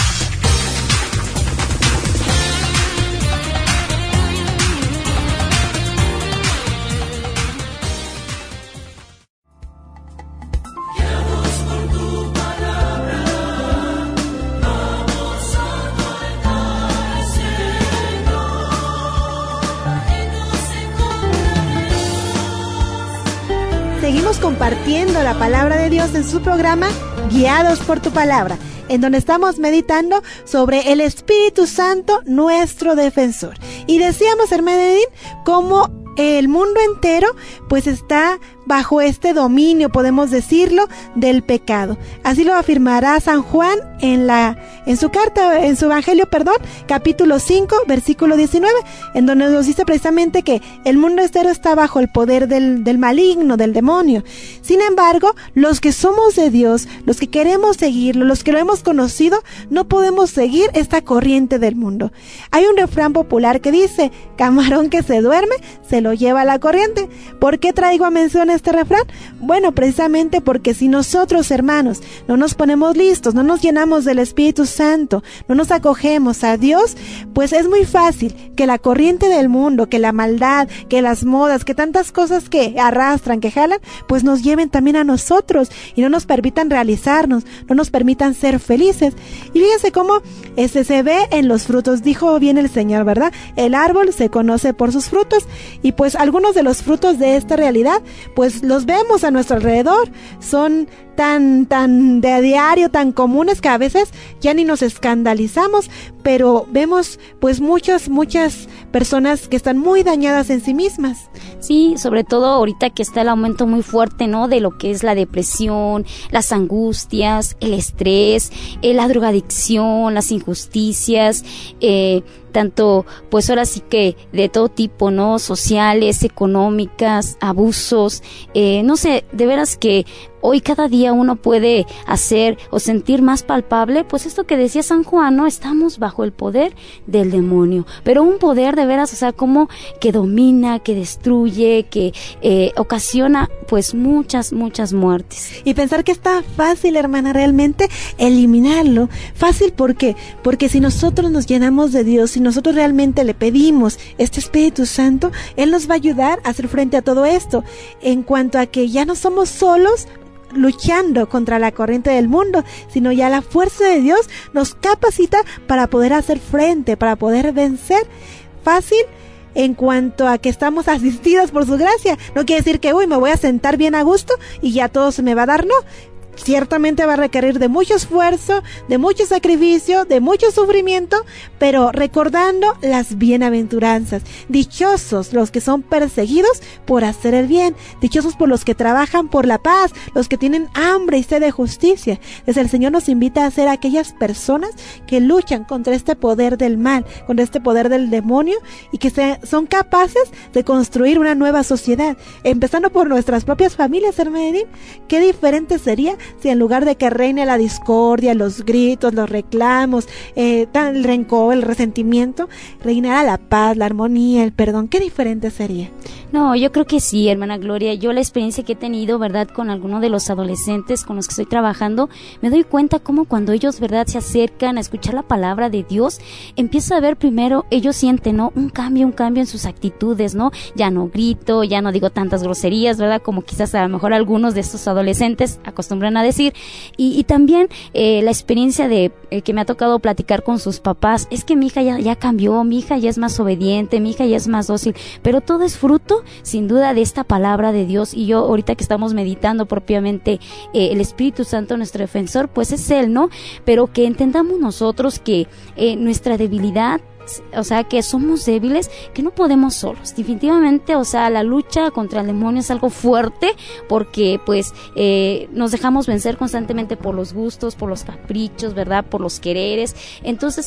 Seguimos compartiendo la palabra de Dios en su programa Guiados por tu Palabra, en donde estamos meditando sobre el Espíritu Santo, nuestro defensor. Y decíamos, hermana Edith, cómo el mundo entero pues está bajo este dominio, podemos decirlo, del pecado. Así lo afirmará San Juan en la en su carta, en su evangelio, perdón, capítulo cinco, versículo diecinueve, en donde nos dice precisamente que el mundo entero está bajo el poder del, del maligno, del demonio. Sin embargo, los que somos de Dios, los que queremos seguirlo, los que lo hemos conocido, no podemos seguir esta corriente del mundo. Hay un refrán popular que dice: camarón que se duerme, se lo lleva la corriente. ¿Por qué traigo a mención este refrán? Bueno, precisamente porque si nosotros, hermanos, no nos ponemos listos, no nos llenamos del Espíritu Santo, no nos acogemos a Dios, pues es muy fácil que la corriente del mundo, que la maldad, que las modas, que tantas cosas que arrastran, que jalan, pues nos lleven también a nosotros y no nos permitan realizarnos, no nos permitan ser felices. Y fíjense cómo ese se ve en los frutos, dijo bien el Señor, ¿verdad? El árbol se conoce por sus frutos, y pues algunos de los frutos de esta realidad, pues los vemos a nuestro alrededor, son tan, tan de a diario, tan comunes que a veces ya ni nos escandalizamos, pero vemos pues muchas, muchas personas que están muy dañadas en sí mismas. Sí, sobre todo ahorita que está el aumento muy fuerte, ¿no? De lo que es la depresión, las angustias, el estrés, eh, la drogadicción, las injusticias, eh, tanto, pues ahora sí que de todo tipo, ¿no? Sociales, económicas, abusos, eh, no sé, de veras que hoy cada día uno puede hacer o sentir más palpable, pues esto que decía San Juan, ¿no? Estamos bajo el poder del demonio, pero un poder de veras, o sea, como que domina, que destruye, que eh, ocasiona pues muchas, muchas muertes. Y pensar que está fácil, hermana, realmente eliminarlo. Fácil, ¿por qué? Porque si nosotros nos llenamos de Dios, si nosotros realmente le pedimos este Espíritu Santo, Él nos va a ayudar a hacer frente a todo esto. En cuanto a que ya no somos solos luchando contra la corriente del mundo, sino ya la fuerza de Dios nos capacita para poder hacer frente, para poder vencer. Fácil en cuanto a que estamos asistidos por su gracia. No quiere decir que, uy, me voy a sentar bien a gusto y ya todo se me va a dar, no. Ciertamente va a requerir de mucho esfuerzo, de mucho sacrificio, de mucho sufrimiento, pero recordando las bienaventuranzas. Dichosos los que son perseguidos por hacer el bien, dichosos por los que trabajan por la paz, los que tienen hambre y sed de justicia. Desde el Señor nos invita a ser aquellas personas que luchan contra este poder del mal, contra este poder del demonio, y que se, son capaces de construir una nueva sociedad, empezando por nuestras propias familias, hermana Edith. Qué diferente sería si en lugar de que reine la discordia, los gritos, los reclamos, eh, el rencor, el resentimiento, reinara la paz, la armonía, el perdón. Qué diferente sería. No, yo creo que sí, hermana Gloria. Yo la experiencia que he tenido, ¿verdad?, con algunos de los adolescentes con los que estoy trabajando, me doy cuenta cómo cuando ellos, ¿verdad?, se acercan a escuchar la palabra de Dios, empieza a ver primero, ellos sienten, ¿no?, un cambio, un cambio en sus actitudes, ¿no? Ya no grito, ya no digo tantas groserías, ¿verdad?, como quizás a lo mejor algunos de estos adolescentes acostumbran a decir. Y, y también eh, la experiencia de eh, que me ha tocado platicar con sus papás, es que mi hija ya, ya cambió, mi hija ya es más obediente, mi hija ya es más dócil, pero todo es fruto, sin duda, de esta palabra de Dios. Y yo ahorita que estamos meditando propiamente eh, el Espíritu Santo, nuestro defensor, pues es Él, ¿no? Pero que entendamos nosotros que eh, nuestra debilidad, o sea, que somos débiles, que no podemos solos, definitivamente. O sea, la lucha contra el demonio es algo fuerte, porque pues eh, nos dejamos vencer constantemente por los gustos, por los caprichos, ¿verdad?, por los quereres. Entonces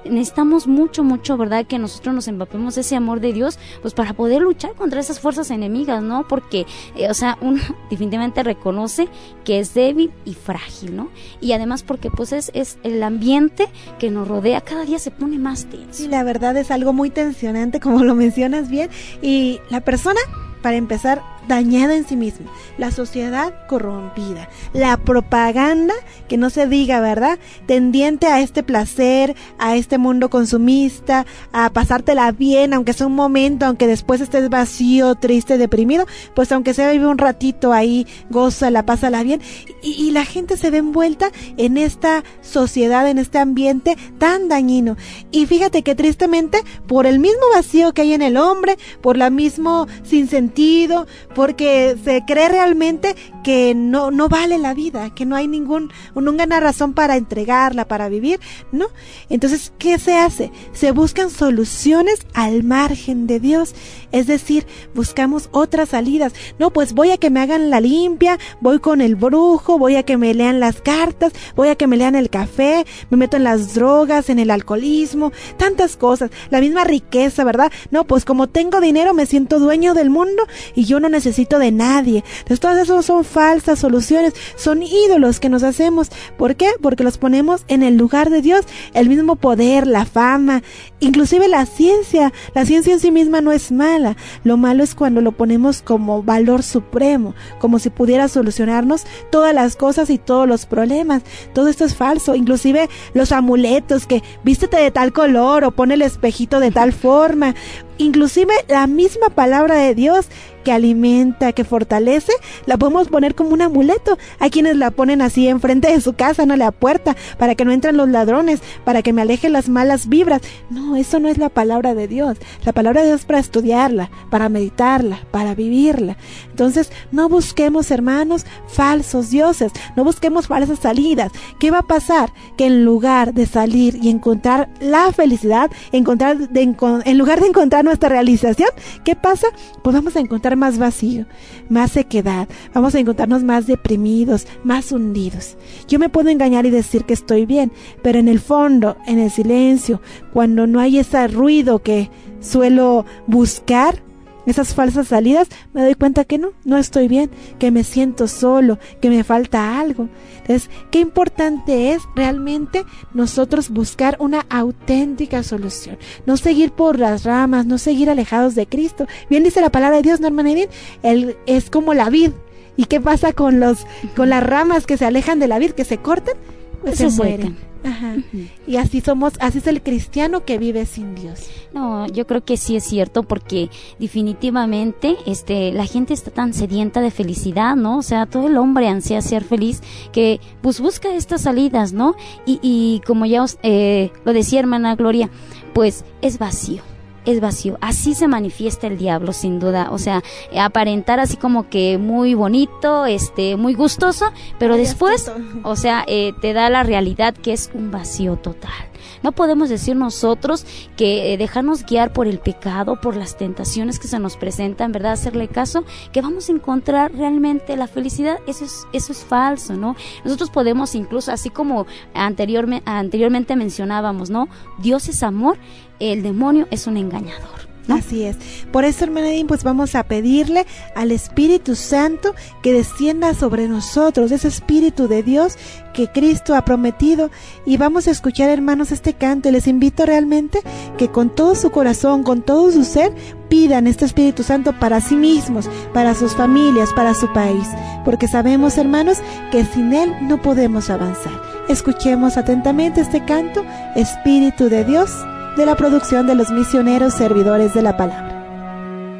necesitamos mucho, mucho, ¿verdad? Que nosotros nos empapemos de ese amor de Dios, pues para poder luchar contra esas fuerzas enemigas, ¿no? Porque, eh, o sea, uno definitivamente reconoce que es débil y frágil, ¿no? Y además porque pues es, es el ambiente que nos rodea, cada día se pone más tenso. Sí, la verdad es algo muy tensionante, como lo mencionas bien, y la persona, para empezar, dañada en sí misma, la sociedad corrompida, la propaganda, que no se diga, ¿verdad?, tendiente a este placer, a este mundo consumista, a pasártela bien, aunque sea un momento, aunque después estés vacío, triste, deprimido, pues aunque sea vive un ratito ahí, gózala, pásala bien, y, y la gente se ve envuelta en esta sociedad, en este ambiente tan dañino, y fíjate que tristemente, por el mismo vacío que hay en el hombre, por la mismo sinsentido, porque se cree realmente que no, no vale la vida, que no hay ningún, ninguna razón para entregarla, para vivir, ¿no? Entonces, ¿qué se hace? Se buscan soluciones al margen de Dios, es decir, buscamos otras salidas. No, pues voy a que me hagan la limpia, voy con el brujo, voy a que me lean las cartas, voy a que me lean el café, me meto en las drogas, en el alcoholismo, tantas cosas, la misma riqueza, ¿verdad? No, pues como tengo dinero me siento dueño del mundo y yo no necesito de nadie. Entonces todas esas son falsas soluciones, son ídolos que nos hacemos. ¿Por qué? Porque los ponemos en el lugar de Dios, el mismo poder, la fama, inclusive la ciencia. La ciencia en sí misma no es mala, lo malo es cuando lo ponemos como valor supremo, como si pudiera solucionarnos todas las cosas y todos los problemas. Todo esto es falso, inclusive los amuletos que vístete de tal color o pone el espejito de tal forma, inclusive la misma palabra de Dios que alimenta, que fortalece, la podemos poner como un amuleto. Hay quienes la ponen así enfrente de su casa, no, la puerta, para que no entren los ladrones, para que me alejen las malas vibras. No, eso no es la palabra de Dios. La palabra de Dios es para estudiarla, para meditarla, para vivirla. Entonces, no busquemos, hermanos, falsos dioses, no busquemos falsas salidas. ¿Qué va a pasar? Que en lugar de salir y encontrar la felicidad, encontrar de, en lugar de encontrar nuestra realización, ¿qué pasa? Pues vamos a encontrar más vacío, más sequedad, vamos a encontrarnos más deprimidos, más hundidos. Yo me puedo engañar y decir que estoy bien, pero en el fondo, en el silencio, cuando no hay ese ruido que suelo buscar, esas falsas salidas, me doy cuenta que no, no estoy bien, que me siento solo, que me falta algo. Entonces, qué importante es realmente nosotros buscar una auténtica solución, no seguir por las ramas, no seguir alejados de Cristo. Bien dice la palabra de Dios, ¿no, hermana Edith? Él es como la vid. ¿Y qué pasa con los, con las ramas que se alejan de la vid, que se cortan? Pues se, se mueren. Ajá. Uh-huh. Y así somos, así es el cristiano que vive sin Dios. No, yo creo que sí es cierto, porque definitivamente este la gente está tan sedienta de felicidad, ¿no? O sea, todo el hombre ansía ser feliz, que pues busca estas salidas, ¿no? Y, y como ya os, eh, lo decía hermana Gloria, pues es vacío. Es vacío, así se manifiesta el diablo, sin duda. O sea, aparentar así como que muy bonito, este, muy gustoso, pero después, o sea, eh, te da la realidad que es un vacío total. No podemos decir nosotros que eh, dejarnos guiar por el pecado, por las tentaciones que se nos presentan, ¿verdad? Hacerle caso, que vamos a encontrar realmente la felicidad. Eso es, eso es falso, ¿no? Nosotros podemos incluso, así como anteriorme, anteriormente mencionábamos, ¿no? Dios es amor, el demonio es un engañador, ¿no? Así es. Por eso, hermana Edith, pues vamos a pedirle al Espíritu Santo que descienda sobre nosotros, ese Espíritu de Dios que Cristo ha prometido, y vamos a escuchar, hermanos, este canto, y les invito realmente que con todo su corazón, con todo su ser, pidan este Espíritu Santo para sí mismos, para sus familias, para su país, porque sabemos, hermanos, que sin Él no podemos avanzar. Escuchemos atentamente este canto, Espíritu de Dios, de la producción de los misioneros servidores de la palabra.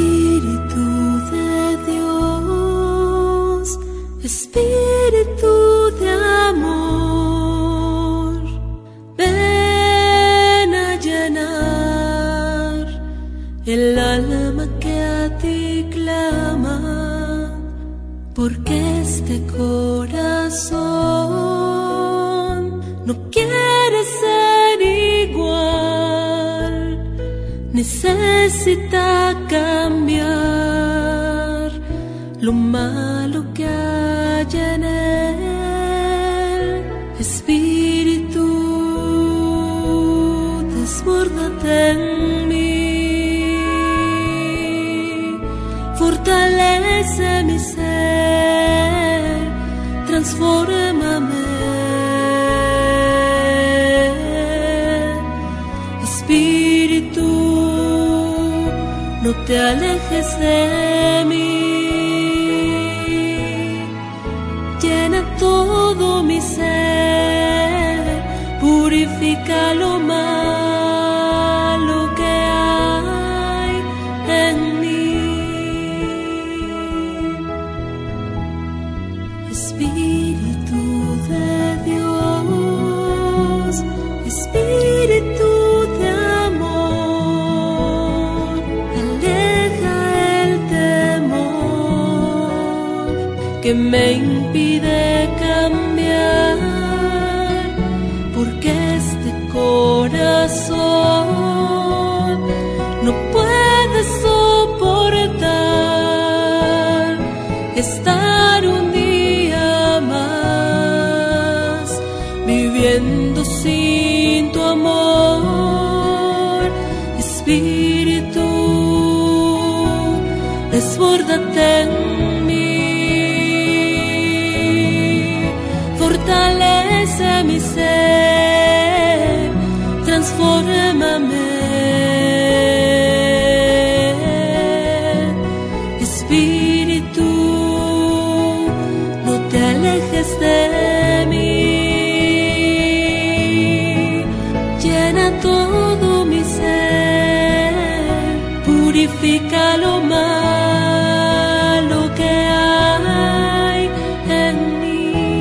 Espíritu de Dios, Espíritu de amor, ven a llenar el alma que a ti clama, porque este corazón no quiere ser igual, necesita cambiar lo malo que hay en él. Espíritu en mí, fortalece mi ser, transfórmame. Espíritu, no te alejes de mí, llena todo mi ser, purifica lo malo que hay en mí. Espíritu de Dios, Espíritu de amor, aleja el temor que me impide cambiar, porque este corazón no puede soportar estar un día más viviendo sin tu amor. Espíritu, desbórdate en mí, fortalece mi ser, transfórmame. Espíritu, no te alejes de mí, llena todo mi ser, purifica lo malo que hay en mí.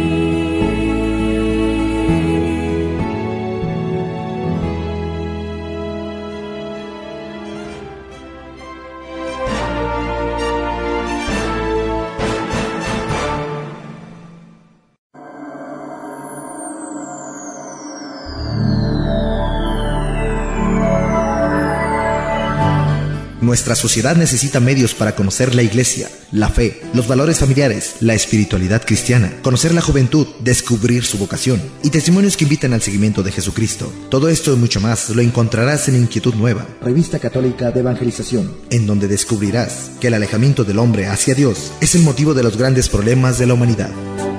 Nuestra sociedad necesita medios para conocer la iglesia, la fe, los valores familiares, la espiritualidad cristiana, conocer la juventud, descubrir su vocación y testimonios que invitan al seguimiento de Jesucristo. Todo esto y mucho más lo encontrarás en Inquietud Nueva, revista católica de evangelización, en donde descubrirás que el alejamiento del hombre hacia Dios es el motivo de los grandes problemas de la humanidad.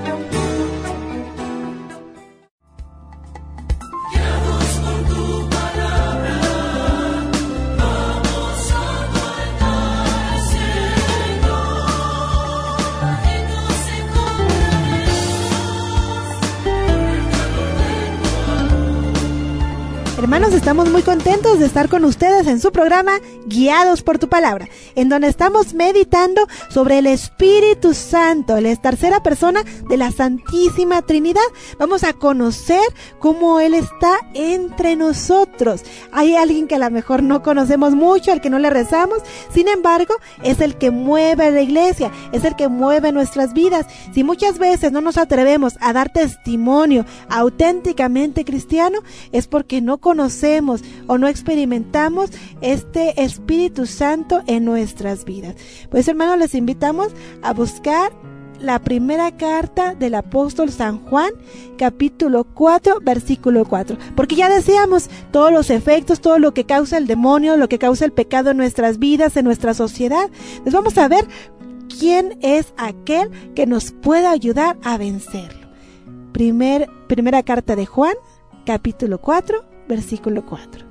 Hermanos, estamos muy contentos de estar con ustedes en su programa Guiados por tu Palabra, en donde estamos meditando sobre el Espíritu Santo, la tercera persona de la Santísima Trinidad. Vamos a conocer cómo Él está entre nosotros. Hay alguien que a lo mejor no conocemos mucho, al que no le rezamos, sin embargo, es el que mueve la iglesia, es el que mueve nuestras vidas. Si muchas veces no nos atrevemos a dar testimonio auténticamente cristiano, es porque no conocemos conocemos o no experimentamos este Espíritu Santo en nuestras vidas. Pues hermanos, les invitamos a buscar la primera carta del apóstol San Juan, capítulo cuatro, versículo cuatro, porque ya decíamos todos los efectos, todo lo que causa el demonio, lo que causa el pecado en nuestras vidas, en nuestra sociedad. Les vamos a ver quién es aquel que nos pueda ayudar a vencerlo. Primer, primera carta de Juan, capítulo cuatro, versículo cuatro.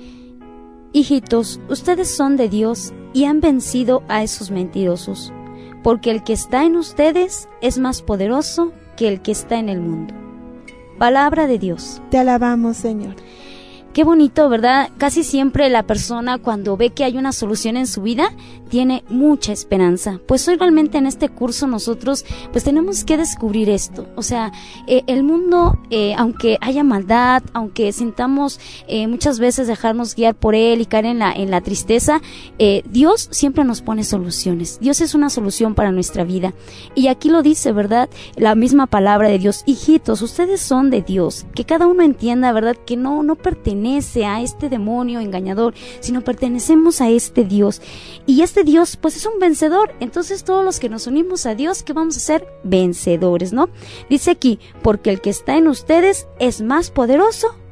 Hijitos, ustedes son de Dios y han vencido a esos mentirosos, porque el que está en ustedes es más poderoso que el que está en el mundo. Palabra de Dios. Te alabamos, Señor. Qué bonito, ¿verdad? Casi siempre la persona, cuando ve que hay una solución en su vida, tiene mucha esperanza. Pues hoy realmente en este curso nosotros pues tenemos que descubrir esto. O sea, eh, el mundo, eh, aunque haya maldad, aunque sintamos eh, muchas veces dejarnos guiar por él y caer en la, en la tristeza, eh, Dios siempre nos pone soluciones. Dios es una solución para nuestra vida. Y aquí lo dice, ¿verdad? La misma palabra de Dios. Hijitos, ustedes son de Dios. Que cada uno entienda, ¿verdad? Que no, no pertenece a este demonio engañador, sino pertenecemos a este Dios. Y este Dios, pues es un vencedor. Entonces todos los que nos unimos a Dios, ¿qué vamos a ser? Vencedores, ¿no? Dice aquí, porque el que está en ustedes es más poderoso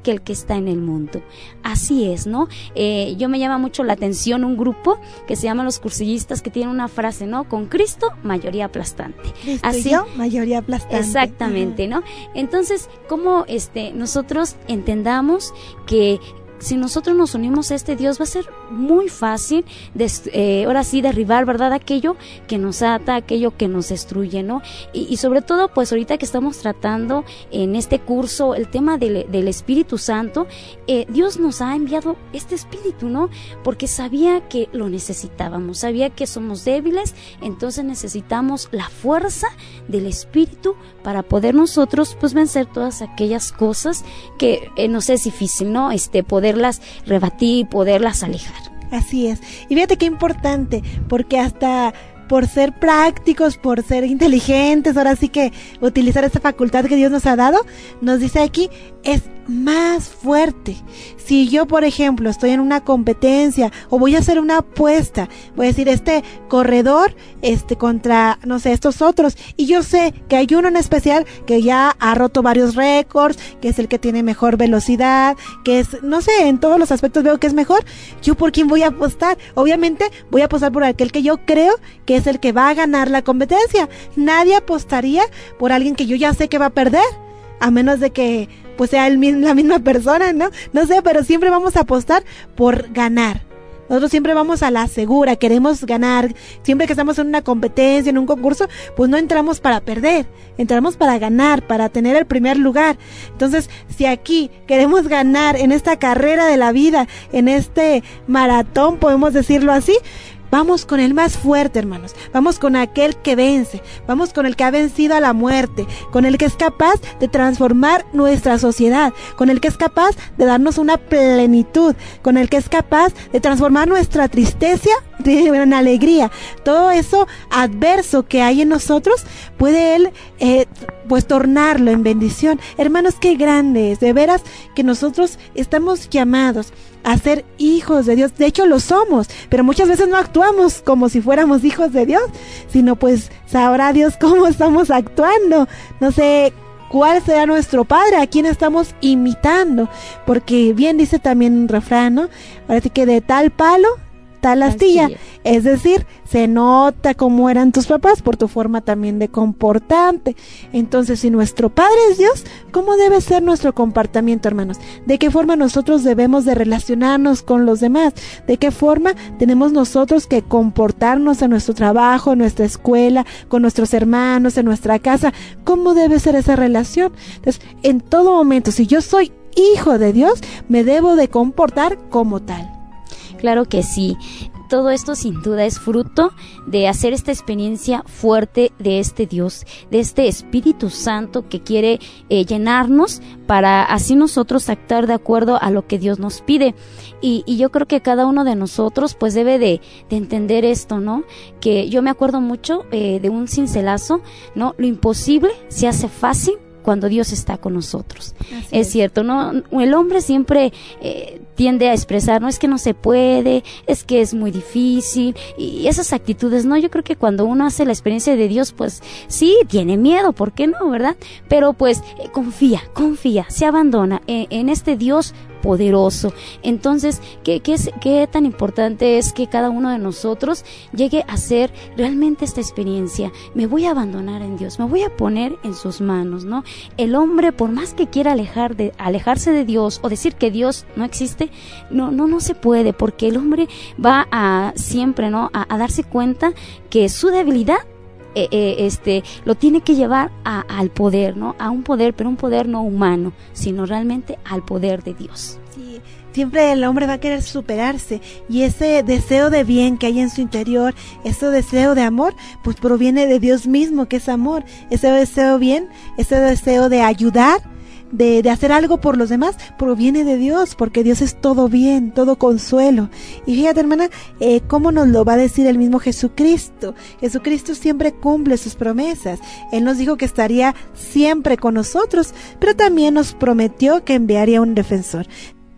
que el que está en el mundo. Así es, ¿no? Eh, yo me llama mucho la atención un grupo que se llama Los Cursillistas, que tiene una frase, ¿no? Con Cristo, mayoría aplastante. Cristo Así, y yo, mayoría aplastante. Exactamente, ¿no? Entonces, ¿cómo este, nosotros entendamos que si nosotros nos unimos a este Dios va a ser muy fácil, de, eh, ahora sí, derribar, ¿verdad? Aquello que nos ata, aquello que nos destruye, ¿no? Y, y sobre todo, pues ahorita que estamos tratando en este curso el tema del, del Espíritu Santo, eh, Dios nos ha enviado este Espíritu, ¿no? Porque sabía que lo necesitábamos, sabía que somos débiles, entonces necesitamos la fuerza del Espíritu para poder nosotros, pues, vencer todas aquellas cosas que eh, nos es difícil, ¿no? Este, poder poderlas rebatir, poderlas alejar. Así es. Y fíjate qué importante, porque hasta por ser prácticos, por ser inteligentes, ahora sí que utilizar esta facultad que Dios nos ha dado, nos dice aquí, es más fuerte. Si yo, por ejemplo, estoy en una competencia o voy a hacer una apuesta, voy a decir, este corredor este contra, no sé, estos otros, y yo sé que hay uno en especial que ya ha roto varios récords, que es el que tiene mejor velocidad, que es, no sé, en todos los aspectos veo que es mejor, ¿yo por quién voy a apostar? Obviamente voy a apostar por aquel que yo creo que es el que va a ganar la competencia. Nadie apostaría por alguien que yo ya sé que va a perder, a menos de que pues sea el, la misma persona, ¿no? No sé, pero siempre vamos a apostar por ganar. Nosotros siempre vamos a la segura, queremos ganar. Siempre que estamos en una competencia, en un concurso, pues no entramos para perder, entramos para ganar, para tener el primer lugar. Entonces, si aquí queremos ganar en esta carrera de la vida, en este maratón, podemos decirlo así, vamos con el más fuerte, hermanos. Vamos con aquel que vence. Vamos con el que ha vencido a la muerte. Con el que es capaz de transformar nuestra sociedad. Con el que es capaz de darnos una plenitud. Con el que es capaz de transformar nuestra tristeza en alegría. Todo eso adverso que hay en nosotros, puede Él eh, pues tornarlo en bendición. Hermanos, qué grande es. De veras que nosotros estamos llamados a ser hijos de Dios. De hecho lo somos, pero muchas veces no actuamos como si fuéramos hijos de Dios, sino pues sabrá Dios cómo estamos actuando. No sé cuál será nuestro padre, a quién estamos imitando, porque bien dice también un refrán, ¿no? Ahora sí que de tal palo tal astilla, es decir, se nota cómo eran tus papás por tu forma también de comportarte. Entonces, si nuestro Padre es Dios, ¿cómo debe ser nuestro comportamiento, hermanos? ¿De qué forma nosotros debemos de relacionarnos con los demás? ¿De qué forma tenemos nosotros que comportarnos en nuestro trabajo, en nuestra escuela, con nuestros hermanos, en nuestra casa? ¿Cómo debe ser esa relación? Entonces, en todo momento, si yo soy hijo de Dios, me debo de comportar como tal. Claro que sí. Todo esto sin duda es fruto de hacer esta experiencia fuerte de este Dios, de este Espíritu Santo que quiere eh, llenarnos para así nosotros actuar de acuerdo a lo que Dios nos pide. Y, y yo creo que cada uno de nosotros pues debe de, de entender esto, ¿no? Que yo me acuerdo mucho eh, de un cincelazo, ¿no? Lo imposible se hace fácil cuando Dios está con nosotros. Es, es cierto, ¿no? El hombre siempre eh, tiende a expresar, no es que no se puede, es que es muy difícil, y esas actitudes, ¿no? Yo creo que cuando uno hace la experiencia de Dios, pues sí, tiene miedo, ¿por qué no, verdad? Pero pues eh, confía, confía, se abandona en, en este Dios poderoso. Entonces, ¿qué, qué, es, ¿qué tan importante es que cada uno de nosotros llegue a hacer realmente esta experiencia? Me voy a abandonar en Dios, me voy a poner en sus manos, ¿no? El hombre, por más que quiera alejar de, alejarse de Dios o decir que Dios no existe, no, no, no se puede, porque el hombre va a siempre, ¿no? A, a darse cuenta que su debilidad Eh, eh, este lo tiene que llevar a, al poder, ¿no? A un poder, pero un poder no humano, sino realmente al poder de Dios. Sí, siempre el hombre va a querer superarse, y ese deseo de bien que hay en su interior, ese deseo de amor, pues proviene de Dios mismo, que es amor. Ese deseo bien, ese deseo de ayudar, De, de hacer algo por los demás, proviene de Dios, porque Dios es todo bien, todo consuelo. Y fíjate, hermana, eh, cómo nos lo va a decir el mismo Jesucristo. Jesucristo siempre cumple sus promesas. Él nos dijo que estaría siempre con nosotros, pero también nos prometió que enviaría un defensor.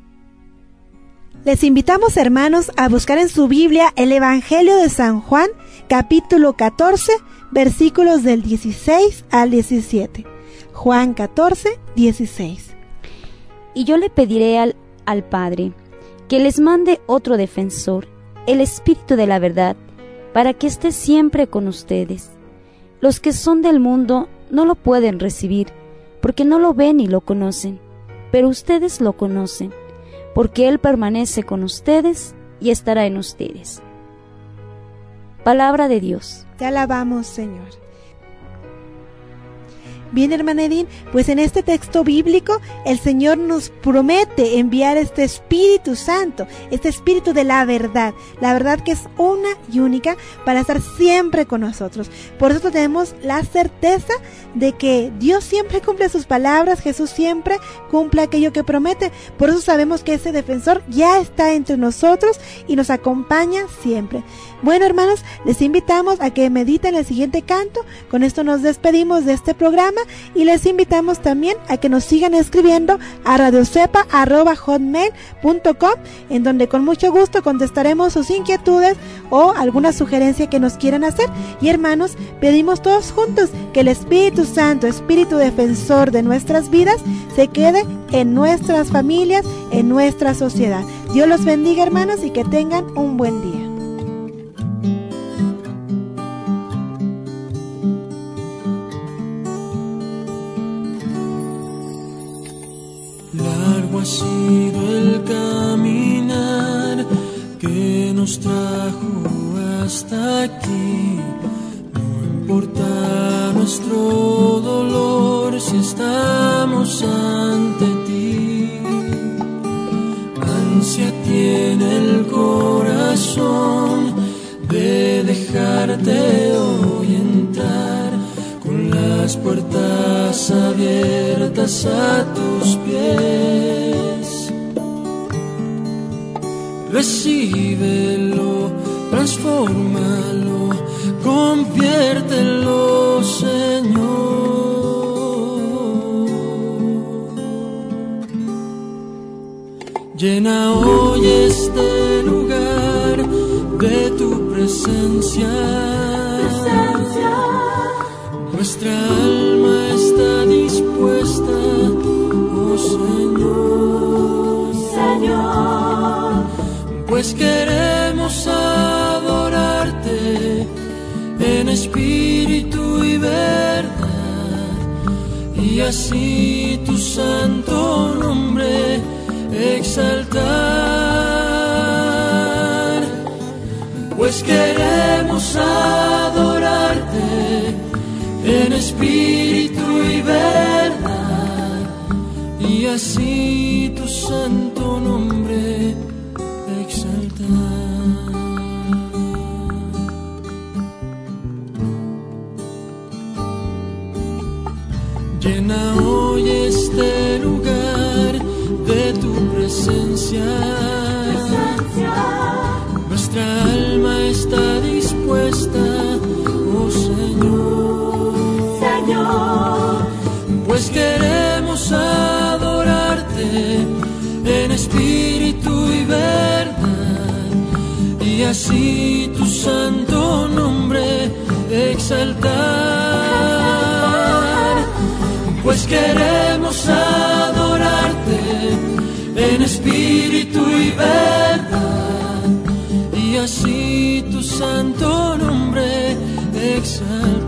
Les invitamos, hermanos, a buscar en su Biblia el Evangelio de San Juan, capítulo catorce, versículos del dieciséis al diecisiete. Juan catorce, dieciséis. Y yo le pediré al, al Padre que les mande otro defensor, el Espíritu de la verdad, para que esté siempre con ustedes. Los que son del mundo no lo pueden recibir, porque no lo ven ni lo conocen, pero ustedes lo conocen, porque Él permanece con ustedes y estará en ustedes. Palabra de Dios. Te alabamos, Señor. Bien, hermana Edith, pues en este texto bíblico el Señor nos promete enviar este Espíritu Santo, este Espíritu de la verdad, la verdad que es una y única para estar siempre con nosotros. Por eso tenemos la certeza de que Dios siempre cumple sus palabras, Jesús siempre cumple aquello que promete. Por eso sabemos que ese defensor ya está entre nosotros y nos acompaña siempre. Bueno, hermanos, les invitamos a que mediten el siguiente canto. Con esto nos despedimos de este programa y les invitamos también a que nos sigan escribiendo a radiocepa arroba hotmail punto com, en donde con mucho gusto contestaremos sus inquietudes o alguna sugerencia que nos quieran hacer. Y hermanos, pedimos todos juntos que el Espíritu Santo, Espíritu defensor de nuestras vidas, se quede en nuestras familias, en nuestra sociedad. Dios los bendiga, hermanos, y que tengan un buen día. Largo ha sido el caminar que nos trajo hasta aquí. No importa nuestro dolor si estamos ante ti. Ansia tiene el corazón de dejarte hoy entrar, con las puertas abiertas a tus pies. Recíbelo, transfórmalo, conviértelo, Señor. Llena hoy este lugar de tu presencia. presencia. Nuestra alma está dispuesta, oh Señor, Señor, pues queremos adorarte en espíritu y verdad, y así tu santo nombre exaltar. Pues queremos adorarte en espíritu y verdad, y así tu santo nombre exaltar. Llena hoy este lugar de tu presencia. presencia. Nuestra alma está dispuesta, oh Señor, Señor, pues queremos adorarte en espíritu y verdad, y así tu santo nombre exaltar. Pues queremos adorarte en espíritu y verdad, y así tu santo nombre exaltar.